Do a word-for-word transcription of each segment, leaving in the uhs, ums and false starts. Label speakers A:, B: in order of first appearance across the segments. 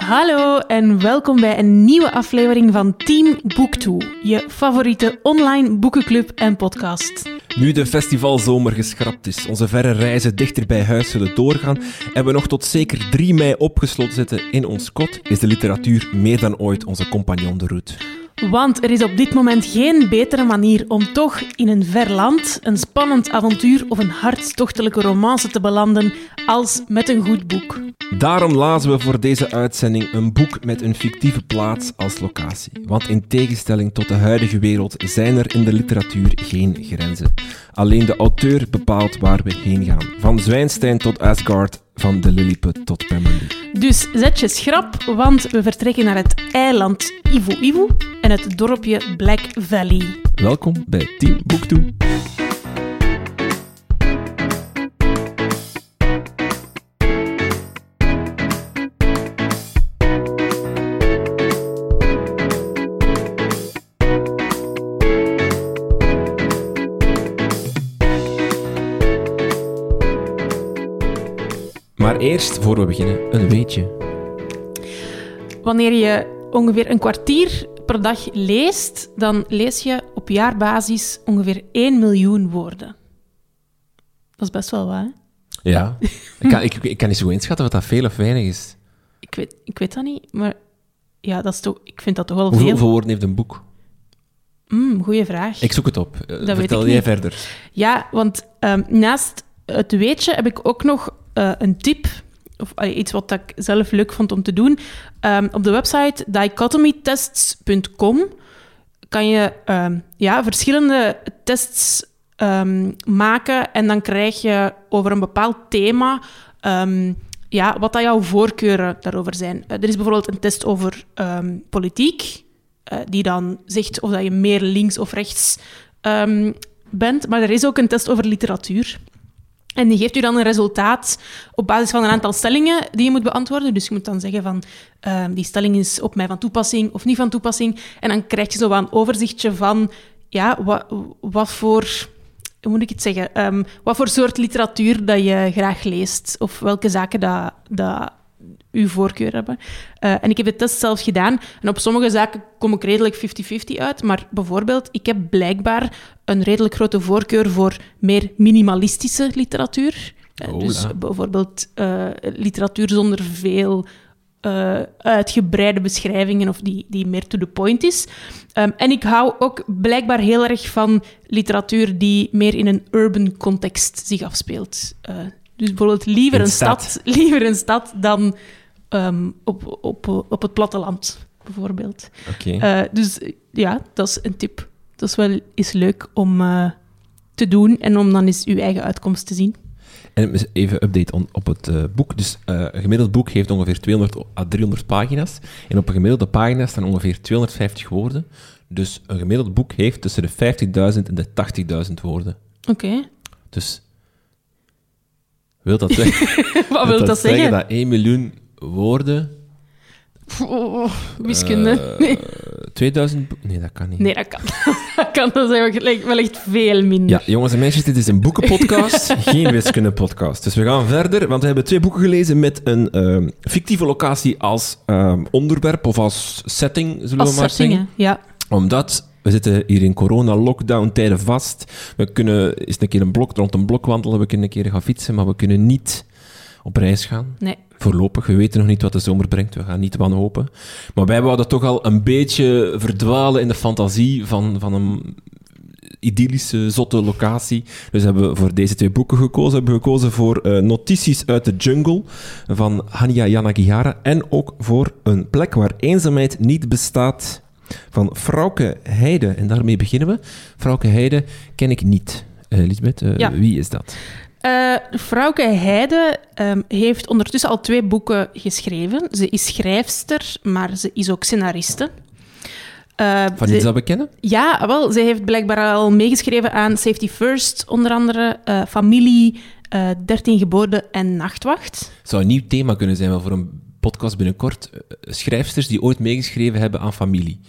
A: Hallo en welkom bij een nieuwe aflevering van Team Boektoe, je favoriete online boekenclub en podcast.
B: Nu de festivalzomer geschrapt is, onze verre reizen dichter bij huis zullen doorgaan en we nog tot zeker drie mei opgesloten zitten in ons kot, is de literatuur meer dan ooit onze compagnon de route.
A: Want er is op dit moment geen betere manier om toch in een ver land een spannend avontuur of een hartstochtelijke romance te belanden als met een goed boek.
B: Daarom lazen we voor deze uitzending een boek met een fictieve plaats als locatie. Want in tegenstelling tot de huidige wereld zijn er in de literatuur geen grenzen. Alleen de auteur bepaalt waar we heen gaan. Van Zwijnstein tot Asgard, van de Lilliput tot Pemberley.
A: Dus zet je schrap, want we vertrekken naar het eiland Ivu Ivu en het dorpje Black Valley.
B: Welkom bij Team Boektoe. Maar eerst, voor we beginnen, een weetje.
A: Wanneer je ongeveer een kwartier per dag leest, dan lees je op jaarbasis ongeveer één miljoen woorden. Dat is best wel wat, hè?
B: Ja. ik, kan, ik, ik kan niet zo inschatten wat dat veel of weinig is.
A: Ik weet, ik weet dat niet, maar ja, dat is toch, ik vind dat toch wel
B: Hoeveel,
A: veel.
B: hoeveel woorden heeft een boek?
A: Mm, goeie vraag.
B: Ik zoek het op. Uh,
A: Dat
B: vertel
A: weet ik
B: jij
A: niet.
B: verder.
A: Ja, want um, naast het weetje heb ik ook nog uh, een tip, of uh, iets wat ik zelf leuk vond om te doen. Um, op de website dichotomy tests punt com kan je um, ja, verschillende tests um, maken en dan krijg je over een bepaald thema um, ja, wat dat jouw voorkeuren daarover zijn. Uh, er is bijvoorbeeld een test over um, politiek, uh, die dan zegt of dat je meer links of rechts um, bent, maar er is ook een test over literatuur. En die geeft u dan een resultaat op basis van een aantal stellingen die je moet beantwoorden. Dus je moet dan zeggen van, uh, die stelling is op mij van toepassing of niet van toepassing. En dan krijg je zo wat een overzichtje van, ja, wat, wat voor, hoe moet ik het zeggen, um, wat voor soort literatuur dat je graag leest. Of welke zaken dat, dat uw voorkeur hebben. Uh, en ik heb de test zelf gedaan. En op sommige zaken kom ik redelijk vijftig vijftig uit. Maar bijvoorbeeld, ik heb blijkbaar een redelijk grote voorkeur voor meer minimalistische literatuur. Uh,
B: Oh,
A: dus
B: ja.
A: bijvoorbeeld uh, literatuur zonder veel uh, uitgebreide beschrijvingen of die, die meer to the point is. Um, en ik hou ook blijkbaar heel erg van literatuur die meer in een urban context zich afspeelt. Uh, Dus bijvoorbeeld liever
B: In
A: een
B: stad.
A: stad, liever een stad dan um, op, op, op het platteland, bijvoorbeeld.
B: Oké.
A: Uh, dus ja, dat is een tip. Dat is wel eens leuk om uh, te doen en om dan eens uw eigen uitkomst te zien.
B: En even update on, op het uh, boek. Dus uh, een gemiddeld boek heeft ongeveer tweehonderd à driehonderd pagina's. En op een gemiddelde pagina staan ongeveer tweehonderdvijftig woorden. Dus een gemiddeld boek heeft tussen de vijftigduizend en de tachtigduizend woorden.
A: Oké. Okay.
B: Dus wil dat zeggen?
A: Wat wil dat zeggen?
B: Dat één miljoen woorden...
A: Oh, wiskunde.
B: Uh,
A: nee.
B: tweeduizend... Nee, dat kan niet.
A: nee, dat kan. dat kan. Dat is wel echt veel minder.
B: Ja, jongens en meisjes, dit is een boekenpodcast, geen wiskundepodcast. Dus we gaan verder, want we hebben twee boeken gelezen met een uh, fictieve locatie als uh, onderwerp of als setting, zullen
A: als
B: we maar
A: settingen,
B: zeggen.
A: ja.
B: Omdat we zitten hier in corona-lockdown-tijden vast. We kunnen eens een keer een blok, rond een blok wandelen, we kunnen een keer gaan fietsen, maar we kunnen niet op reis gaan.
A: Nee.
B: Voorlopig, we weten nog niet wat de zomer brengt, we gaan niet wanhopen. Maar wij wouden toch al een beetje verdwalen in de fantasie van, van een idyllische, zotte locatie. Dus hebben we voor deze twee boeken gekozen. Hebben we gekozen voor uh, Notities uit de Jungle van Hanya Yanagihara en ook voor Een plek waar eenzaamheid niet bestaat van Frauke Heide. En daarmee beginnen we. Frauke Heide ken ik niet. Uh, Lisbeth, uh,
A: Ja.
B: wie is dat?
A: Uh, Frauke Heide um, heeft ondertussen al twee boeken geschreven. Ze is schrijfster, maar ze is ook scenariste. Uh,
B: Van
A: ze,
B: iets dat we kennen?
A: Ja, wel, ze heeft blijkbaar al meegeschreven aan Safety First, onder andere uh, Familie, uh, dertien geboden en Nachtwacht.
B: Het zou een nieuw thema kunnen zijn wel voor een podcast binnenkort. Uh, schrijfsters die ooit meegeschreven hebben aan Familie.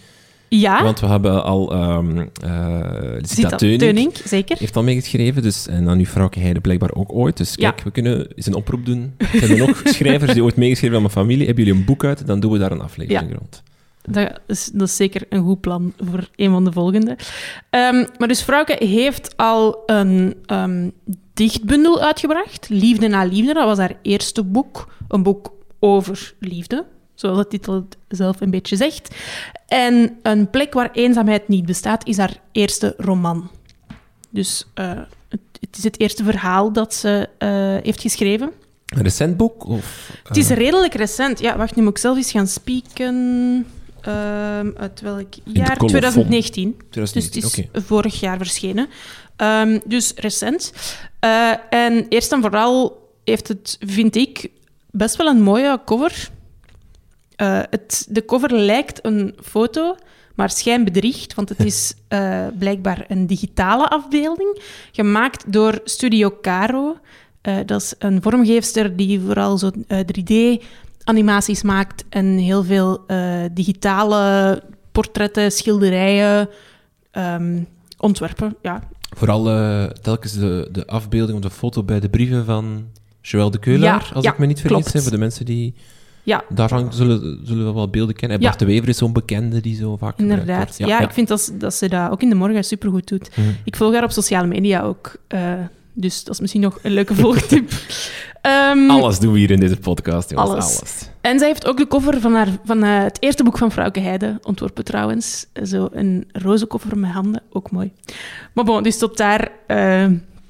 A: Ja.
B: Want we hebben al... Um, uh, Zita Teunink,
A: Teunink, zeker.
B: heeft al meegeschreven. Dus, en dan uw vrouwke Heide blijkbaar ook ooit. Dus kijk, ja. we kunnen eens een oproep doen. Zijn er nog schrijvers die ooit meegeschreven hebben aan mijn familie? Hebben jullie een boek uit? Dan doen we daar een aflevering
A: ja.
B: rond.
A: Dat is, dat is zeker een goed plan voor een van de volgende. Um, maar dus vrouwke heeft al een um, dichtbundel uitgebracht. Liefde na liefde, dat was haar eerste boek. Een boek over liefde, zoals de titel het zelf een beetje zegt. En Een plek waar eenzaamheid niet bestaat, is haar eerste roman. Dus uh, het, het is het eerste verhaal dat ze uh, heeft geschreven.
B: Een recent boek? Of, uh...
A: Het is redelijk recent. Ja, wacht, nu moet ik zelf eens gaan spieken. Um, uit welk jaar? twintig negentien.
B: twintig negentien.
A: Dus het is
B: okay.
A: vorig jaar verschenen. Um, dus recent. Uh, en eerst en vooral heeft het, vind ik, best wel een mooie cover. Uh, het, de cover lijkt een foto, maar schijnbedriegt, want het is uh, blijkbaar een digitale afbeelding, gemaakt door Studio Caro. Uh, dat is een vormgeefster die vooral zo uh, drie D-animaties maakt en heel veel uh, digitale portretten, schilderijen, um, ontwerpen. Ja.
B: Vooral uh, telkens de, de afbeelding of de foto bij de brieven van Joël de Keulaar,
A: ja,
B: als
A: ja,
B: ik me niet vergis.
A: klopt.
B: Voor de mensen die...
A: Ja.
B: Daarvan zullen, zullen we wel beelden kennen. En Bart
A: ja.
B: de Wever is zo'n bekende die zo vaak
A: Inderdaad.
B: Ja,
A: ja,
B: ja,
A: ik vind dat, dat ze dat ook in de morgen supergoed doet.
B: Mm.
A: Ik volg haar op sociale media ook. Uh, dus dat is misschien nog een leuke volgtip. um,
B: alles doen we hier in deze podcast. Jongens.
A: Alles.
B: alles.
A: En zij heeft ook de cover van, haar, van uh, het eerste boek van Vrouwke Heide ontworpen trouwens. Zo een roze koffer met handen. Ook mooi. Maar bon, dus tot daar... Uh,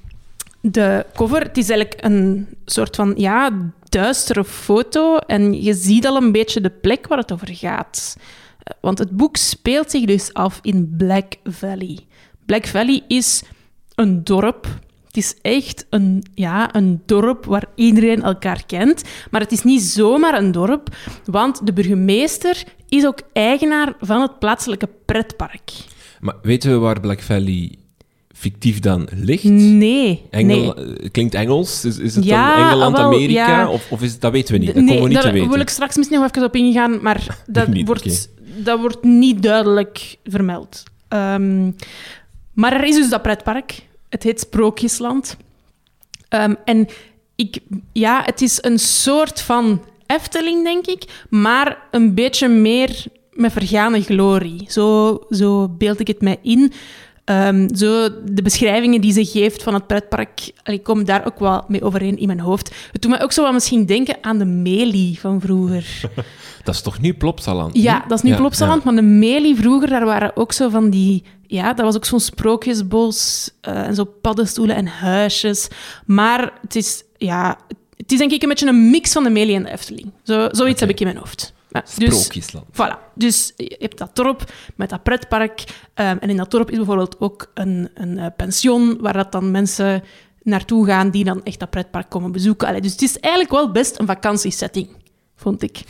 A: de cover, het is eigenlijk een soort van ja, duistere foto en je ziet al een beetje de plek waar het over gaat. Want het boek speelt zich dus af in Black Valley. Black Valley is een dorp. Het is echt een, ja, een dorp waar iedereen elkaar kent. Maar het is niet zomaar een dorp, want de burgemeester is ook eigenaar van het plaatselijke pretpark.
B: Maar weten we waar Black Valley... fictief dan ligt?
A: Nee.
B: Engel,
A: nee.
B: Klinkt Engels? Is, is het
A: ja,
B: dan Engeland,
A: wel,
B: Amerika?
A: Ja.
B: Of, of is het, dat weten we niet. Dat
A: nee,
B: komen we niet
A: daar
B: te weten.
A: wil ik straks misschien nog even op ingaan, maar dat,
B: niet,
A: wordt,
B: okay.
A: dat wordt niet duidelijk vermeld. Um, maar er is dus dat pretpark. Het heet Sprookjesland. Um, en ik, ja, het is een soort van Efteling, denk ik, maar een beetje meer met vergane glorie. Zo, zo beeld ik het mij in. Um, zo de beschrijvingen die ze geeft van het pretpark, ik kom daar ook wel mee overeen in mijn hoofd. Het doet mij ook zo wel misschien denken aan de Melie van vroeger.
B: Dat is toch nu Plopsaland?
A: Ja, dat is nu
B: ja,
A: Plopsaland, ja. Maar de Melie vroeger, daar waren ook zo van die... Ja, dat was ook zo'n sprookjesbos uh, en zo paddenstoelen en huisjes. Maar het is, ja, het is denk ik een beetje een mix van de Melie en de Efteling. Zo, zoiets okay. heb ik in mijn hoofd. Ja,
B: Sprookjesland.
A: Dus, voilà. Dus je hebt dat dorp met dat pretpark. Um, en in dat dorp is bijvoorbeeld ook een, een uh, pension waar dat dan mensen naartoe gaan die dan echt dat pretpark komen bezoeken. Allee, dus het is eigenlijk wel best een vakantiesetting, vond ik.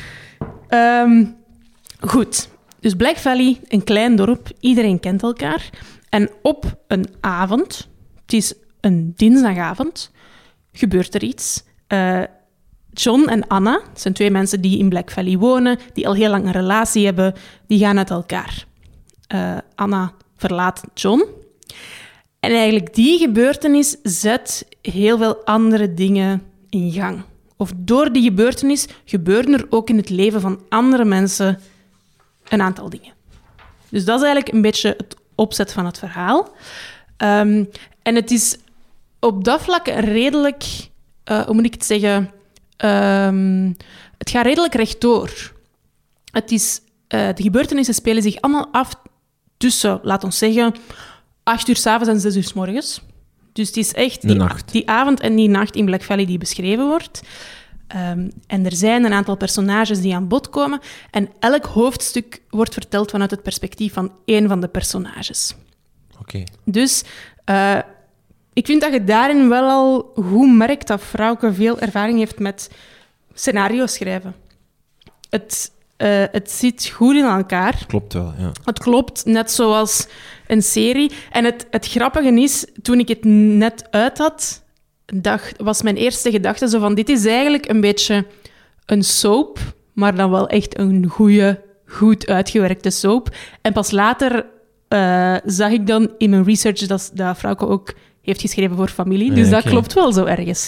A: um, goed. Dus Black Valley, een klein dorp. Iedereen kent elkaar. En op een avond, het is een dinsdagavond, gebeurt er iets... Uh, John en Anna, het zijn twee mensen die in Black Valley wonen, die al heel lang een relatie hebben, die gaan uit elkaar. Uh, Anna verlaat John. En eigenlijk die gebeurtenis zet heel veel andere dingen in gang. Of door die gebeurtenis gebeuren er ook in het leven van andere mensen een aantal dingen. Dus dat is eigenlijk een beetje het opzet van het verhaal. Um, en het is op dat vlak redelijk, uh, hoe moet ik het zeggen... Um, het gaat redelijk rechtdoor. Het is, uh, de gebeurtenissen spelen zich allemaal af tussen, laat ons zeggen, acht uur 's avonds en zes uur 's morgens. Dus het is echt die, die avond en die nacht in Black Valley die beschreven wordt. Um, en er zijn een aantal personages die aan bod komen. En elk hoofdstuk wordt verteld vanuit het perspectief van één van de personages.
B: Oké. Okay.
A: Dus... Uh, Ik vind dat je daarin wel al goed merkt dat Vrouwke veel ervaring heeft met scenario's schrijven. Het, uh, het zit goed in elkaar.
B: Klopt wel, ja.
A: Het klopt, net zoals een serie. En het, het grappige is, toen ik het net uit had, dacht, was mijn eerste gedachte zo van, dit is eigenlijk een beetje een soap, maar dan wel echt een goede, goed uitgewerkte soap. En pas later uh, zag ik dan in mijn research dat, dat Frauke ook heeft geschreven voor Familie. Dus ja, dat okay. klopt wel zo ergens.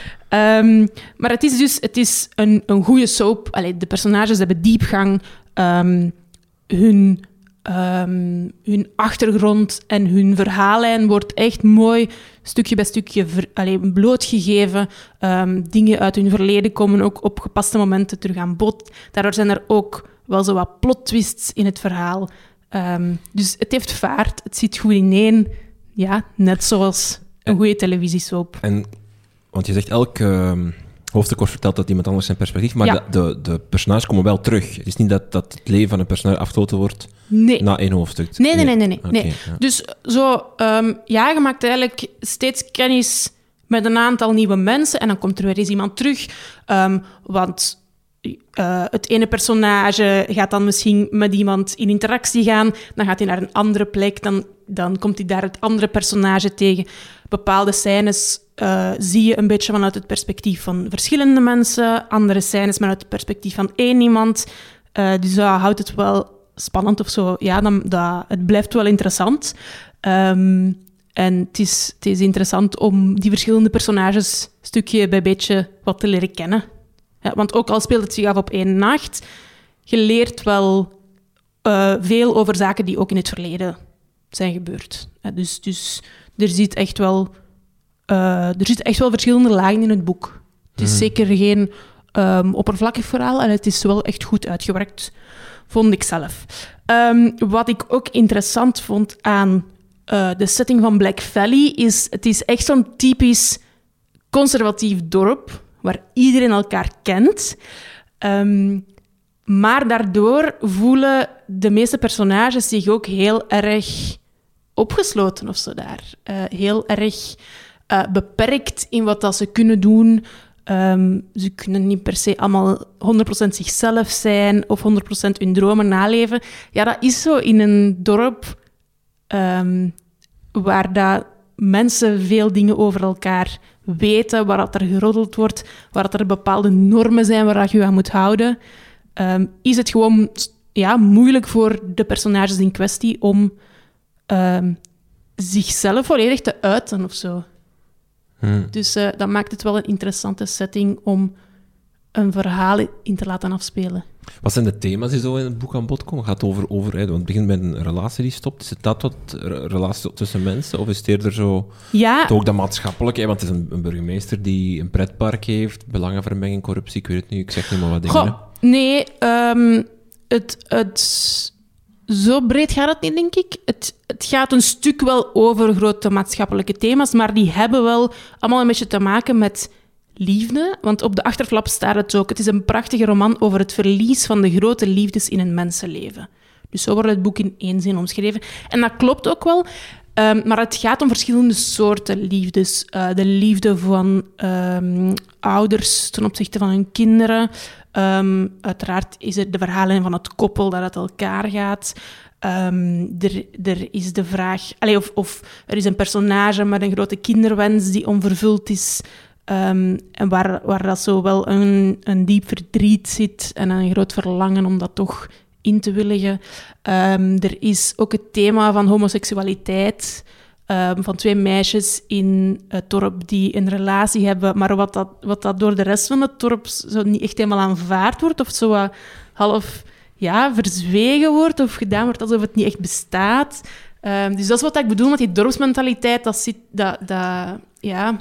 A: Um, maar het is dus het is een, een goede soap. Allee, de personages hebben diepgang. Um, hun, um, hun achtergrond en hun verhaallijn wordt echt mooi stukje bij stukje ver, allee, blootgegeven. Um, dingen uit hun verleden komen ook op gepaste momenten terug aan bod. Daardoor zijn er ook wel zo wat plot twists in het verhaal. Um, dus het heeft vaart, het zit goed ineen. Ja, net zoals een goede televisiesoap.
B: En, want je zegt elk uh, hoofdstuk vertelt dat iemand anders zijn perspectief, maar ja. de, de, de personages komen wel terug. Het is niet dat, dat het leven van een personage afgesloten wordt
A: nee.
B: na één hoofdstuk.
A: Nee, nee, nee. nee, nee.
B: Okay,
A: nee. Ja. Dus zo, um, ja, je maakt eigenlijk steeds kennis met een aantal nieuwe mensen en dan komt er weer eens iemand terug. Um, want... Uh, het ene personage gaat dan misschien met iemand in interactie gaan, dan gaat hij naar een andere plek, dan, dan komt hij daar het andere personage tegen. Bepaalde scènes uh, zie je een beetje vanuit het perspectief van verschillende mensen, andere scènes vanuit het perspectief van één iemand. Uh, dus dat houdt het wel spannend of zo. Ja, dan, dat, het blijft wel interessant. Um, en het is, het is interessant om die verschillende personages stukje bij beetje wat te leren kennen. Ja, want ook al speelt het zich af op één nacht, je leert wel uh, veel over zaken die ook in het verleden zijn gebeurd. Ja, dus, dus er zit echt wel, uh, er zitten echt wel verschillende lagen in het boek. Het is mm. zeker geen um, oppervlakkig verhaal en het is wel echt goed uitgewerkt, vond ik zelf. Um, wat ik ook interessant vond aan uh, de setting van Black Valley is, het is echt zo'n typisch conservatief dorp, waar iedereen elkaar kent. Um, maar daardoor voelen de meeste personages zich ook heel erg opgesloten of zo daar. Uh, heel erg uh, beperkt in wat dat ze kunnen doen. Um, ze kunnen niet per se allemaal honderd procent zichzelf zijn of honderd procent hun dromen naleven. Ja, dat is zo in een dorp um, waar dat mensen veel dingen over elkaar weten, waar dat er geroddeld wordt, waar dat er bepaalde normen zijn waar dat je aan moet houden, um, is het gewoon ja, moeilijk voor de personages in kwestie om um, zichzelf volledig te uiten of zo. Hmm. Dus uh, dat maakt het wel een interessante setting om een verhaal in te laten afspelen.
B: Wat zijn de thema's die zo in het boek aan bod komen? Gaat het over, over want het begint met een relatie die stopt. Is het dat wat relatie tussen mensen? Of is het eerder zo...
A: Ja.
B: Het ook dat maatschappelijke, want het is een, een burgemeester die een pretpark heeft, belangenvermenging, corruptie, ik weet het niet, ik zeg niet maar wat dingen.
A: Goh, nee, um, het, het, zo breed gaat het niet, denk ik. Het, het gaat een stuk wel over grote maatschappelijke thema's, maar die hebben wel allemaal een beetje te maken met liefde, want op de achterflap staat het ook. Het is een prachtige roman over het verlies van de grote liefdes in een mensenleven. Dus zo wordt het boek in één zin omschreven. En dat klopt ook wel, um, maar het gaat om verschillende soorten liefdes. Uh, de liefde van um, ouders ten opzichte van hun kinderen. Um, uiteraard is het de verhalen van het koppel dat uit elkaar gaat. Um, er, er is de vraag... Allez, of, of er is een personage met een grote kinderwens die onvervuld is. Um, en waar, waar dat zo wel een, een diep verdriet zit en een groot verlangen om dat toch in te willigen. Um, er is ook het thema van homoseksualiteit, um, van twee meisjes in het dorp die een relatie hebben, maar wat dat, wat dat door de rest van het dorp zo niet echt helemaal aanvaard wordt, of zo uh, half ja, verzwegen wordt of gedaan wordt alsof het niet echt bestaat. Um, dus dat is wat ik bedoel met die dorpsmentaliteit. Dat, zit, dat, dat, ja...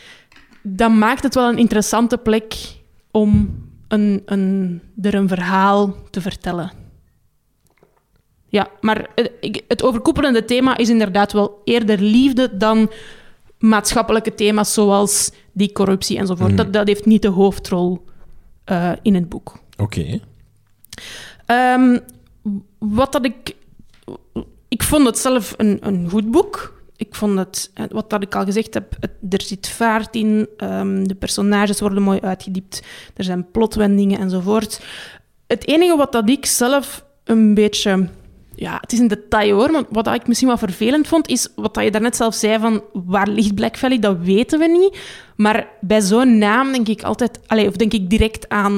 A: Dat maakt het wel een interessante plek om een, een, er een verhaal te vertellen. Ja, maar het overkoepelende thema is inderdaad wel eerder liefde dan maatschappelijke thema's zoals die corruptie enzovoort. Mm. Dat, dat heeft niet de hoofdrol uh, in het boek.
B: Oké.
A: Okay. Um, wat dat ik... Ik vond het zelf een, een goed boek. Ik vond het, wat dat ik al gezegd heb, het, er zit vaart in, um, de personages worden mooi uitgediept, er zijn plotwendingen enzovoort. Het enige wat dat ik zelf een beetje... Ja, het is een detail hoor, maar wat ik misschien wel vervelend vond, is wat dat je daarnet zelf zei van waar ligt Black Valley, dat weten we niet. Maar bij zo'n naam denk ik altijd... Allez, of denk ik direct aan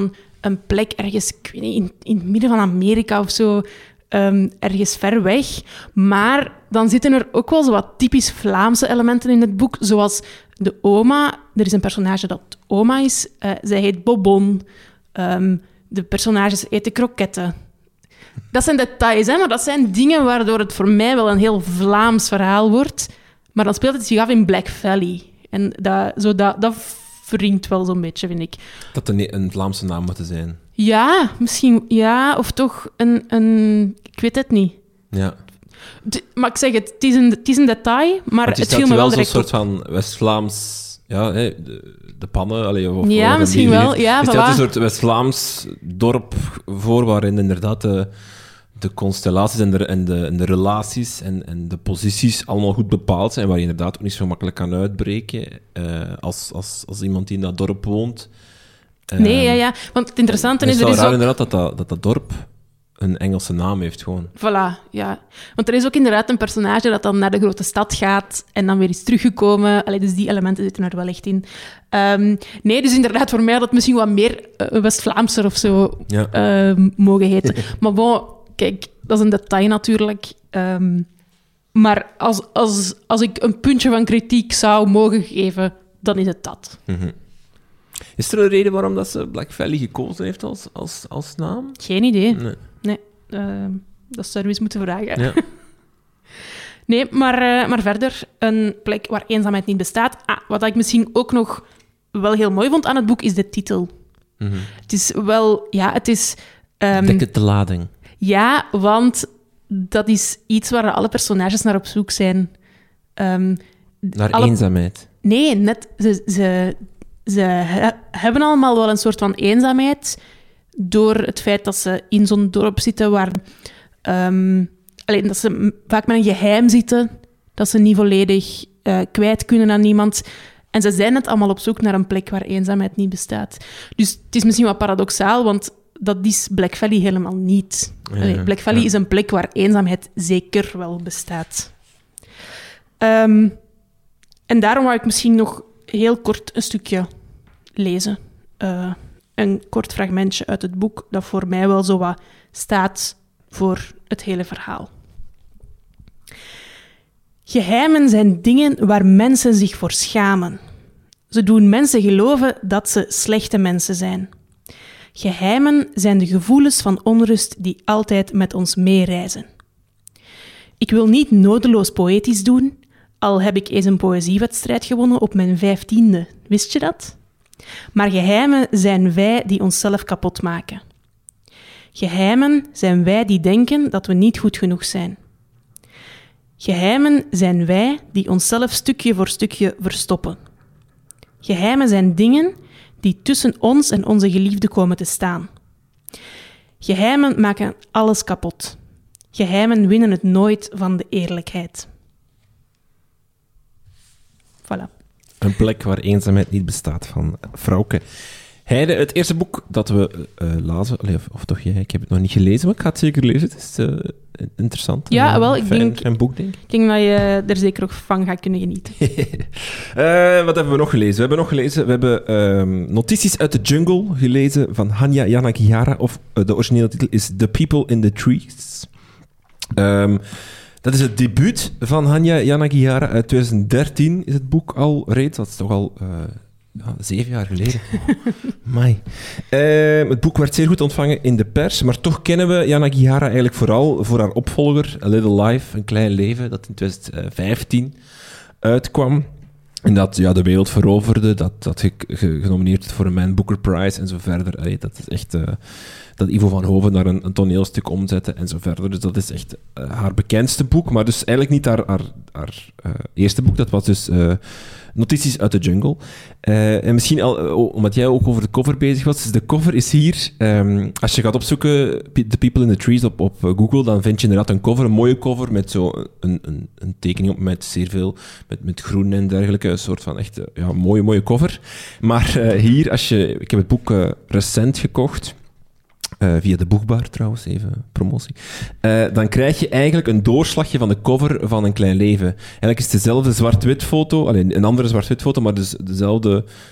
A: een plek ergens, ik weet niet, in, in het midden van Amerika of zo, um, ergens ver weg. Maar dan zitten er ook wel zo wat typisch Vlaamse elementen in het boek, zoals de oma. Er is een personage dat oma is. Uh, zij heet Bobon. Um, de personages eten kroketten. Dat zijn details, hè, maar dat zijn dingen waardoor het voor mij wel een heel Vlaams verhaal wordt. Maar dan speelt het zich af in Black Valley. En dat, zo dat, dat wringt wel zo'n beetje, vind ik.
B: Dat er een Vlaamse naam moet zijn.
A: Ja, misschien. Ja, of toch een... een ik weet het niet.
B: Ja.
A: De, maar ik zeg het, het is een, het is een detail, maar het,
B: het
A: viel me wel direct
B: zo'n soort van West-Vlaams... Ja, hè, de, de pannen. Allee, of,
A: ja,
B: of
A: misschien wel. Ja,
B: het
A: voilà.
B: stelt een soort West-Vlaams dorp voor, waarin inderdaad de, de constellaties en de, en de, en de relaties en, en de posities allemaal goed bepaald zijn, waar je inderdaad ook niet zo makkelijk kan uitbreken uh, als, als, als iemand die in dat dorp woont. Uh,
A: nee, ja, ja. Want het interessante is...
B: Het is
A: er
B: wel
A: is
B: raar
A: ook...
B: inderdaad dat dat, dat dat dorp een Engelse naam heeft, gewoon.
A: Voilà, ja. Want er is ook inderdaad een personage dat dan naar de grote stad gaat en dan weer is teruggekomen. Allee, dus die elementen zitten er wel echt in. Um, nee, dus inderdaad, voor mij had het misschien wat meer uh, West-Vlaamser of zo ja. uh, mogen heten. Maar bon, kijk, dat is een detail natuurlijk. Um, maar als, als, als ik een puntje van kritiek zou mogen geven, dan is het dat.
B: Mm-hmm. Is er een reden waarom dat ze Black Valley gekozen heeft als, als, als naam?
A: Geen idee.
B: Nee.
A: nee uh, dat zouden we eens moeten vragen.
B: Ja.
A: nee, maar, uh, maar verder, een plek waar eenzaamheid niet bestaat. Ah, wat ik misschien ook nog wel heel mooi vond aan het boek, is de titel.
B: Mm-hmm.
A: Het is wel... Ja, het is... Um,
B: Dek het de lading.
A: Ja, want dat is iets waar alle personages naar op zoek zijn. Um,
B: naar
A: alle...
B: eenzaamheid?
A: Nee, net... Ze... ze Ze he- hebben allemaal wel een soort van eenzaamheid door het feit dat ze in zo'n dorp zitten waar... Um, alleen dat ze m- vaak met een geheim zitten, dat ze niet volledig uh, kwijt kunnen aan niemand. En ze zijn net allemaal op zoek naar een plek waar eenzaamheid niet bestaat. Dus het is misschien wat paradoxaal, want dat is Black Valley helemaal niet.
B: Ja,
A: Allee, Black Valley ja. is een plek waar eenzaamheid zeker wel bestaat. Um, en daarom wou ik misschien nog heel kort een stukje lezen. Uh, een kort fragmentje uit het boek dat voor mij wel zo wat staat voor het hele verhaal. Geheimen zijn dingen waar mensen zich voor schamen. Ze doen mensen geloven dat ze slechte mensen zijn. Geheimen zijn de gevoelens van onrust die altijd met ons meereizen. Ik wil niet nodeloos poëtisch doen, al heb ik eens een poëziewedstrijd gewonnen op mijn vijftiende. Wist je dat? Maar geheimen zijn wij die onszelf kapot maken. Geheimen zijn wij die denken dat we niet goed genoeg zijn. Geheimen zijn wij die onszelf stukje voor stukje verstoppen. Geheimen zijn dingen die tussen ons en onze geliefde komen te staan. Geheimen maken alles kapot. Geheimen winnen het nooit van de eerlijkheid. Voilà.
B: Een plek waar eenzaamheid niet bestaat, van Frauke Heide. Het eerste boek dat we uh, lazen, allee, of, of toch jij, ik heb het nog niet gelezen, maar ik ga het zeker lezen. Het is uh, interessant.
A: Ja,
B: een,
A: wel, ik
B: fijn,
A: denk,
B: fijn boek, denk ik.
A: Ik denk dat je er zeker ook van gaat kunnen genieten.
B: uh, wat hebben we nog gelezen? We hebben nog gelezen, we hebben uh, Notities uit de Jungle gelezen van Hanya Yanagihara, of uh, de originele titel is The People in the Trees. Um, Dat is het debuut van Hanya Yanagihara. Uit twintig dertien is het boek al reeds. Dat is toch al uh, ja, zeven jaar geleden. Amai. Uh, het boek werd zeer goed ontvangen in de pers, maar toch kennen we Yanagihara eigenlijk vooral voor haar opvolger, A Little Life, Een Klein Leven, dat in twintig vijftien uitkwam. En dat ja, de wereld veroverde, dat, dat ge, ge, genomineerd werd voor een Man Booker Prize en zo verder. Allee, dat is echt... Uh, dat Ivo van Hoven naar een, een toneelstuk omzette en zo verder. Dus dat is echt uh, haar bekendste boek, maar dus eigenlijk niet haar, haar, haar uh, eerste boek. Dat was dus uh, Notities uit de Jungle. Uh, en misschien, al, uh, omdat jij ook over de cover bezig was, dus de cover is hier. Um, als je gaat opzoeken The People in the Trees op, op Google, dan vind je inderdaad een cover, een mooie cover met zo een, een, een tekening op met zeer veel, met, met groen en dergelijke. Een soort van echt ja, mooie, mooie cover. Maar uh, hier, als je... Ik heb het boek uh, recent gekocht. Uh, via de Boekbar trouwens, even promotie. Uh, dan krijg je eigenlijk een doorslagje van de cover van Een Klein Leven. Eigenlijk is het dezelfde zwart-wit foto, alleen een andere zwart-wit foto, maar dus dezelfde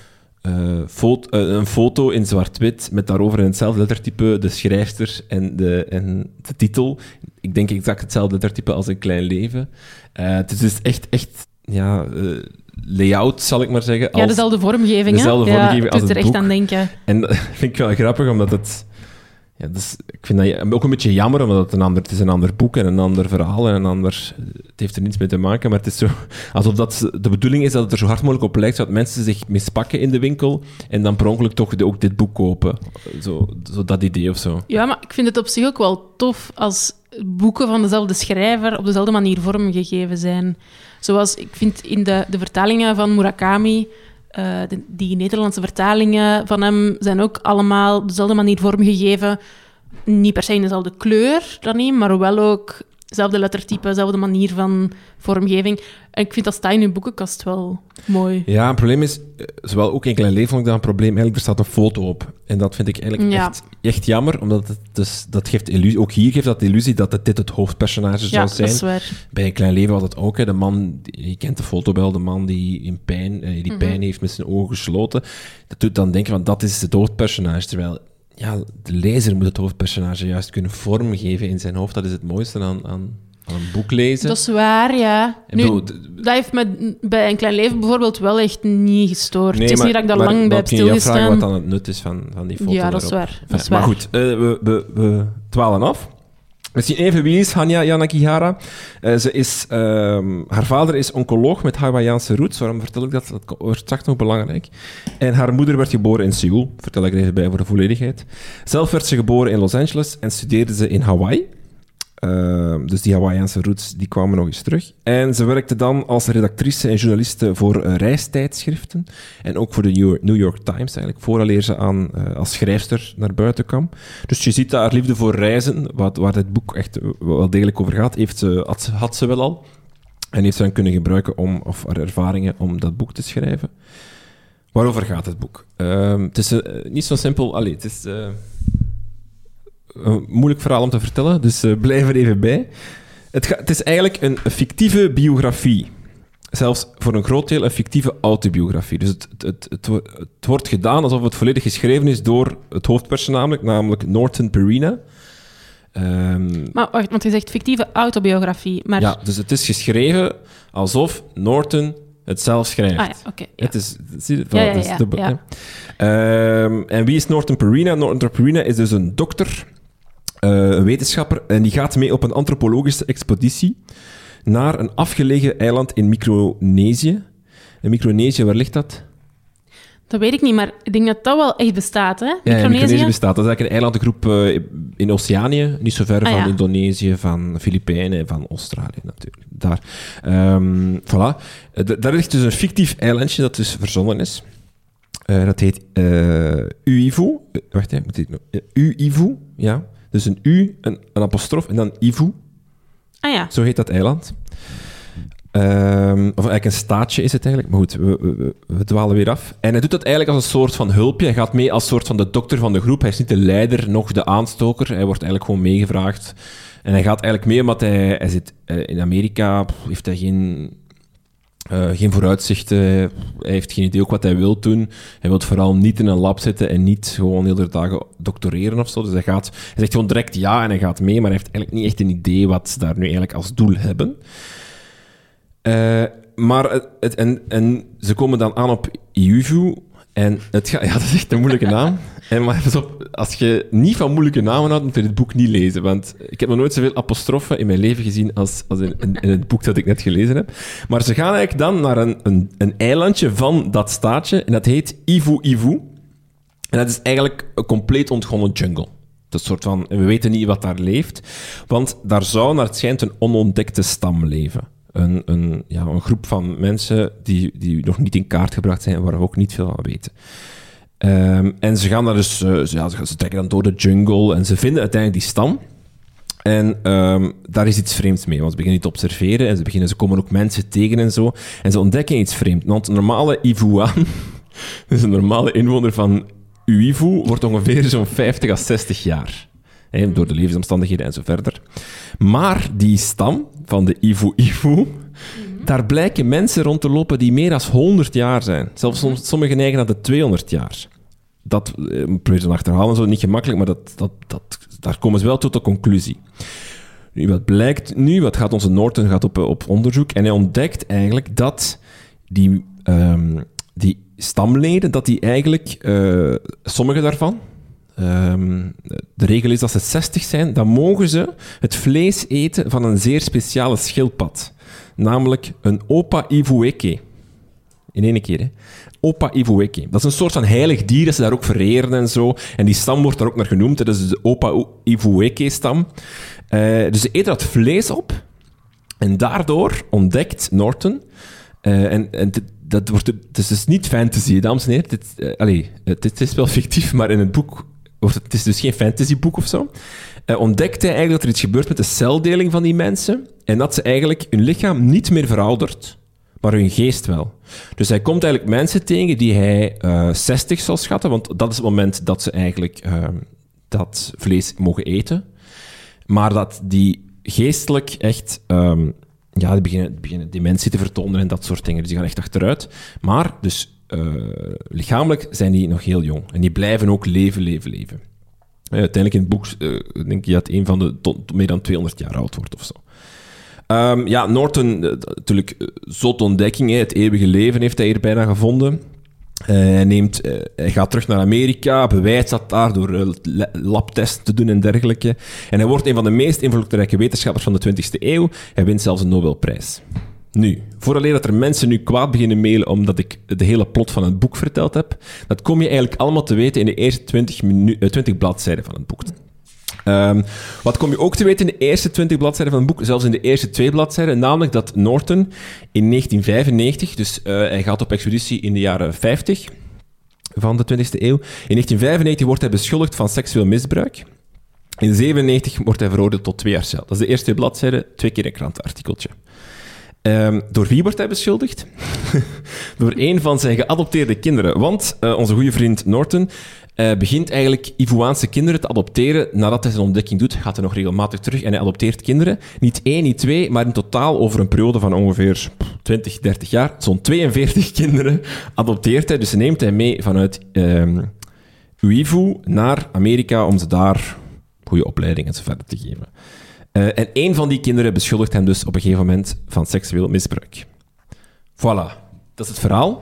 B: uh, foto, uh, een foto in zwart-wit met daarover in hetzelfde lettertype de schrijfster en de, en de titel. Ik denk exact hetzelfde lettertype als Een Klein Leven. Uh, het is dus echt, echt ja, uh, layout, zal ik maar zeggen.
A: Als, ja, dezelfde vormgeving,
B: dezelfde
A: hè?
B: vormgeving
A: ja,
B: als het
A: er echt
B: boek.
A: aan denken.
B: En dat vind ik wel grappig, omdat het... Ja, dus, ik vind dat ook een beetje jammer, omdat het een ander, het is een ander boek en een ander verhaal en een ander... Het heeft er niets mee te maken, maar het is zo... Alsof dat de bedoeling is dat het er zo hard mogelijk op lijkt, zodat mensen zich mispakken in de winkel en dan per ongeluk toch de, ook dit boek kopen. Zo, zo dat idee of zo.
A: Ja, maar ik vind het op zich ook wel tof als boeken van dezelfde schrijver op dezelfde manier vormgegeven zijn. Zoals, ik vind in de, de vertalingen van Murakami... Uh, de, die Nederlandse vertalingen van hem zijn ook allemaal op dezelfde manier vormgegeven. Niet per se in dezelfde kleur dan niet, maar wel ook dezelfde lettertype, dezelfde manier van vormgeving. En ik vind dat staat in uw boekenkast wel mooi.
B: Ja, het probleem is, zowel ook in Klein Leven vond ik dat een probleem, eigenlijk er staat een foto op. En dat vind ik eigenlijk
A: ja.
B: echt, echt jammer, omdat het dus, dat geeft illusie, ook hier geeft dat de illusie dat het dit het hoofdpersonage
A: ja,
B: zou zijn.
A: Dat is waar.
B: Bij Een Klein Leven was het ook, hè, de man, je kent de foto wel, de man die in pijn, die mm-hmm. pijn heeft met zijn ogen gesloten. Dat doet dan denken, van dat is het hoofdpersonage, terwijl ja, de lezer moet het hoofdpersonage juist kunnen vormgeven in zijn hoofd. Dat is het mooiste aan... aan aan een boek lezen.
A: Dat is waar, ja. Nu,
B: bedoel,
A: dat heeft me bij Een Klein Leven bijvoorbeeld wel echt niet gestoord.
B: Nee,
A: het is
B: maar,
A: niet dat ik daar
B: maar,
A: lang bij heb stilgestaan.
B: Ik wil je vragen wat dan het nut is van, van die foto
A: Ja, dat
B: daarop.
A: is waar. Dat is
B: maar
A: waar.
B: goed, uh, we, we, we dwalen af. Misschien even, wie is Hanya Yanagihara? Uh, ze is, uh, haar vader is oncoloog met Hawaiiaanse roots. Waarom vertel ik dat? Dat wordt straks nog belangrijk. En haar moeder werd geboren in Seoul. Vertel ik er even bij voor de volledigheid. Zelf werd ze geboren in Los Angeles en studeerde ze in Hawaii. Uh, dus die Hawaiiaanse roots die kwamen nog eens terug. En ze werkte dan als redactrice en journaliste voor uh, reistijdschriften. En ook voor de New York Times eigenlijk, vooraleer ze aan, uh, als schrijfster naar buiten kwam. Dus je ziet dat haar liefde voor reizen, wat, waar dit boek echt wel degelijk over gaat, heeft ze, had, had ze wel al. En heeft ze dan kunnen gebruiken om, of haar ervaringen om dat boek te schrijven. Waarover gaat het boek? Uh, het is uh, niet zo simpel. Allee, het is... Uh, Een moeilijk verhaal om te vertellen, dus uh, blijf er even bij. Het, ga, het is eigenlijk een fictieve biografie. Zelfs voor een groot deel een fictieve autobiografie. Dus het, het, het, het, het wordt gedaan alsof het volledig geschreven is door het hoofdpersoon, namelijk, namelijk Norton Perina. Um,
A: maar wacht, want je zegt fictieve autobiografie. Maar...
B: Ja, dus het is geschreven alsof Norton het zelf schrijft.
A: Ah ja, oké. Okay, ja.
B: Het is... Zie je,
A: ja, ja,
B: dus
A: ja,
B: de,
A: ja.
B: ja. Um, en wie is Norton Perina? Norton Perina is dus een dokter... Uh, een wetenschapper, en die gaat mee op een antropologische expeditie naar een afgelegen eiland in Micronesië. En Micronesië, waar ligt dat?
A: Dat weet ik niet, maar ik denk dat dat wel echt bestaat, hè?
B: Micronesië? Ja, Micronesië bestaat. Dat is eigenlijk een eilandengroep uh, in Oceanië, niet zo ver ah, van ja. Indonesië, van Filipijnen en van Australië natuurlijk. Daar. Um, voilà. Uh, d- daar ligt dus een fictief eilandje dat dus verzonnen is. Uh, dat heet uh, Uivu. Uh, wacht, hè, moet ik nog... Uh, Uivu, ja. Dus een U, een, een apostrof en dan Ivu.
A: Ah ja.
B: Zo heet dat eiland. Um, of eigenlijk een staatje is het eigenlijk. Maar goed, we, we, we dwalen weer af. En hij doet dat eigenlijk als een soort van hulpje. Hij gaat mee als soort van de dokter van de groep. Hij is niet de leider, nog de aanstoker. Hij wordt eigenlijk gewoon meegevraagd. En hij gaat eigenlijk mee omdat hij, hij zit uh, in Amerika. Heeft hij geen... Uh, geen vooruitzichten, hij heeft geen idee ook wat hij wil doen. Hij wil vooral niet in een lab zitten en niet gewoon heel de dagen doctoreren of zo. Dus hij, gaat, hij zegt gewoon direct ja en hij gaat mee, maar hij heeft eigenlijk niet echt een idee wat ze daar nu eigenlijk als doel hebben. Uh, maar het, het, en, en ze komen dan aan op Iuvu en het gaat... Ja, dat is echt een moeilijke naam. En maar pas op, als je niet van moeilijke namen houdt, moet je dit boek niet lezen. Want ik heb nog nooit zoveel apostrofen in mijn leven gezien als, als in, in, in het boek dat ik net gelezen heb. Maar ze gaan eigenlijk dan naar een, een, een eilandje van dat staatje. En dat heet Ivu Ivu. En dat is eigenlijk een compleet ontgonnen jungle. Dat soort van, we weten niet wat daar leeft. Want daar zou, naar het schijnt, een onontdekte stam leven. Een, een, ja, een groep van mensen die, die nog niet in kaart gebracht zijn en waar we ook niet veel van weten. Um, en ze gaan daar dus, uh, ja, ze, ze trekken dan door de jungle en ze vinden uiteindelijk die stam. En um, daar is iets vreemds mee, want ze beginnen te observeren en ze, beginnen, ze komen ook mensen tegen en zo. En ze ontdekken iets vreemds. Want een normale Ivuaan, dus een normale inwoner van Uivu, wordt ongeveer zo'n vijftig à zestig jaar. He, door de levensomstandigheden en zo verder. Maar die stam van de Ivu Ivu, daar blijken mensen rond te lopen die meer dan honderd jaar zijn. Zelfs
A: Mm-hmm.
B: soms, sommigen neigen naar de tweehonderd jaar. Dat uh, probeer je achterhalen, zo niet gemakkelijk, maar dat, dat, dat, daar komen ze wel tot de conclusie. Nu, wat blijkt nu? Wat gaat onze Norton gaat op, op onderzoek en hij ontdekt eigenlijk dat die, um, die stamleden, dat die eigenlijk, uh, sommige daarvan, um, de regel is dat ze zestig zijn, dan mogen ze het vlees eten van een zeer speciale schildpad. Namelijk een Opa Ivueke. In één keer, hè. Opa Ivueke. Dat is een soort van heilig dier dat ze daar ook vereren en zo. En die stam wordt daar ook naar genoemd. Dat is de Opa Ivueke-stam. Uh, dus ze eten dat vlees op. En daardoor ontdekt Norton... Uh, en en t- dat wordt, het is dus niet fantasy, dames en heren. Dit, uh, allee, het, het is wel fictief, maar in het boek... Wordt het, het is dus geen fantasyboek of zo. Uh, ontdekt hij eigenlijk dat er iets gebeurt met de celdeling van die mensen. En dat ze eigenlijk hun lichaam niet meer veroudert, maar hun geest wel. Dus hij komt eigenlijk mensen tegen die hij uh, zestig zal schatten, want dat is het moment dat ze eigenlijk uh, dat vlees mogen eten. Maar dat die geestelijk echt... Um, ja, die beginnen, beginnen dementie te vertonen en dat soort dingen. Dus die gaan echt achteruit. Maar dus uh, lichamelijk zijn die nog heel jong. En die blijven ook leven, leven, leven. Uh, uiteindelijk in het boek uh, denk je dat een van de tot, tot meer dan tweehonderd jaar oud wordt of zo. Um, ja, Norton, uh, natuurlijk, uh, zot ontdekking. Hè. Het eeuwige leven heeft hij hier bijna gevonden. Uh, hij, neemt, uh, hij gaat terug naar Amerika, bewijst dat daar door uh, labtesten te doen en dergelijke. En hij wordt een van de meest invloedrijke wetenschappers van de twintigste eeuw. Hij wint zelfs een Nobelprijs. Nu, vooraleer dat er mensen nu kwaad beginnen mailen omdat ik de hele plot van het boek verteld heb, dat kom je eigenlijk allemaal te weten in de eerste twintig, minu- uh, twintig bladzijden van het boek. Um, wat kom je ook te weten in de eerste twintig bladzijden van het boek, zelfs in de eerste twee bladzijden, namelijk dat Norton in negentien vijfennegentig, dus uh, hij gaat op expeditie in de jaren vijftig van de twintigste eeuw, in negentien vijfennegentig wordt hij beschuldigd van seksueel misbruik. In zevenennegentig wordt hij veroordeeld tot twee jaar cel. Dat is de eerste twee bladzijden, twee keer een krantenartikeltje. Um, door wie wordt hij beschuldigd? Door een van zijn geadopteerde kinderen. Want uh, onze goede vriend Norton uh, begint eigenlijk Ivoaanse kinderen te adopteren. Nadat hij zijn ontdekking doet, gaat hij nog regelmatig terug en hij adopteert kinderen. Niet één, niet twee, maar in totaal over een periode van ongeveer twintig, dertig jaar. Zo'n tweeënveertig kinderen adopteert hij. Dus neemt hij mee vanuit um, Uivu naar Amerika om ze daar goede opleiding en zo verder te geven. Uh, en één van die kinderen beschuldigt hem dus op een gegeven moment van seksueel misbruik. Voilà, dat is het verhaal.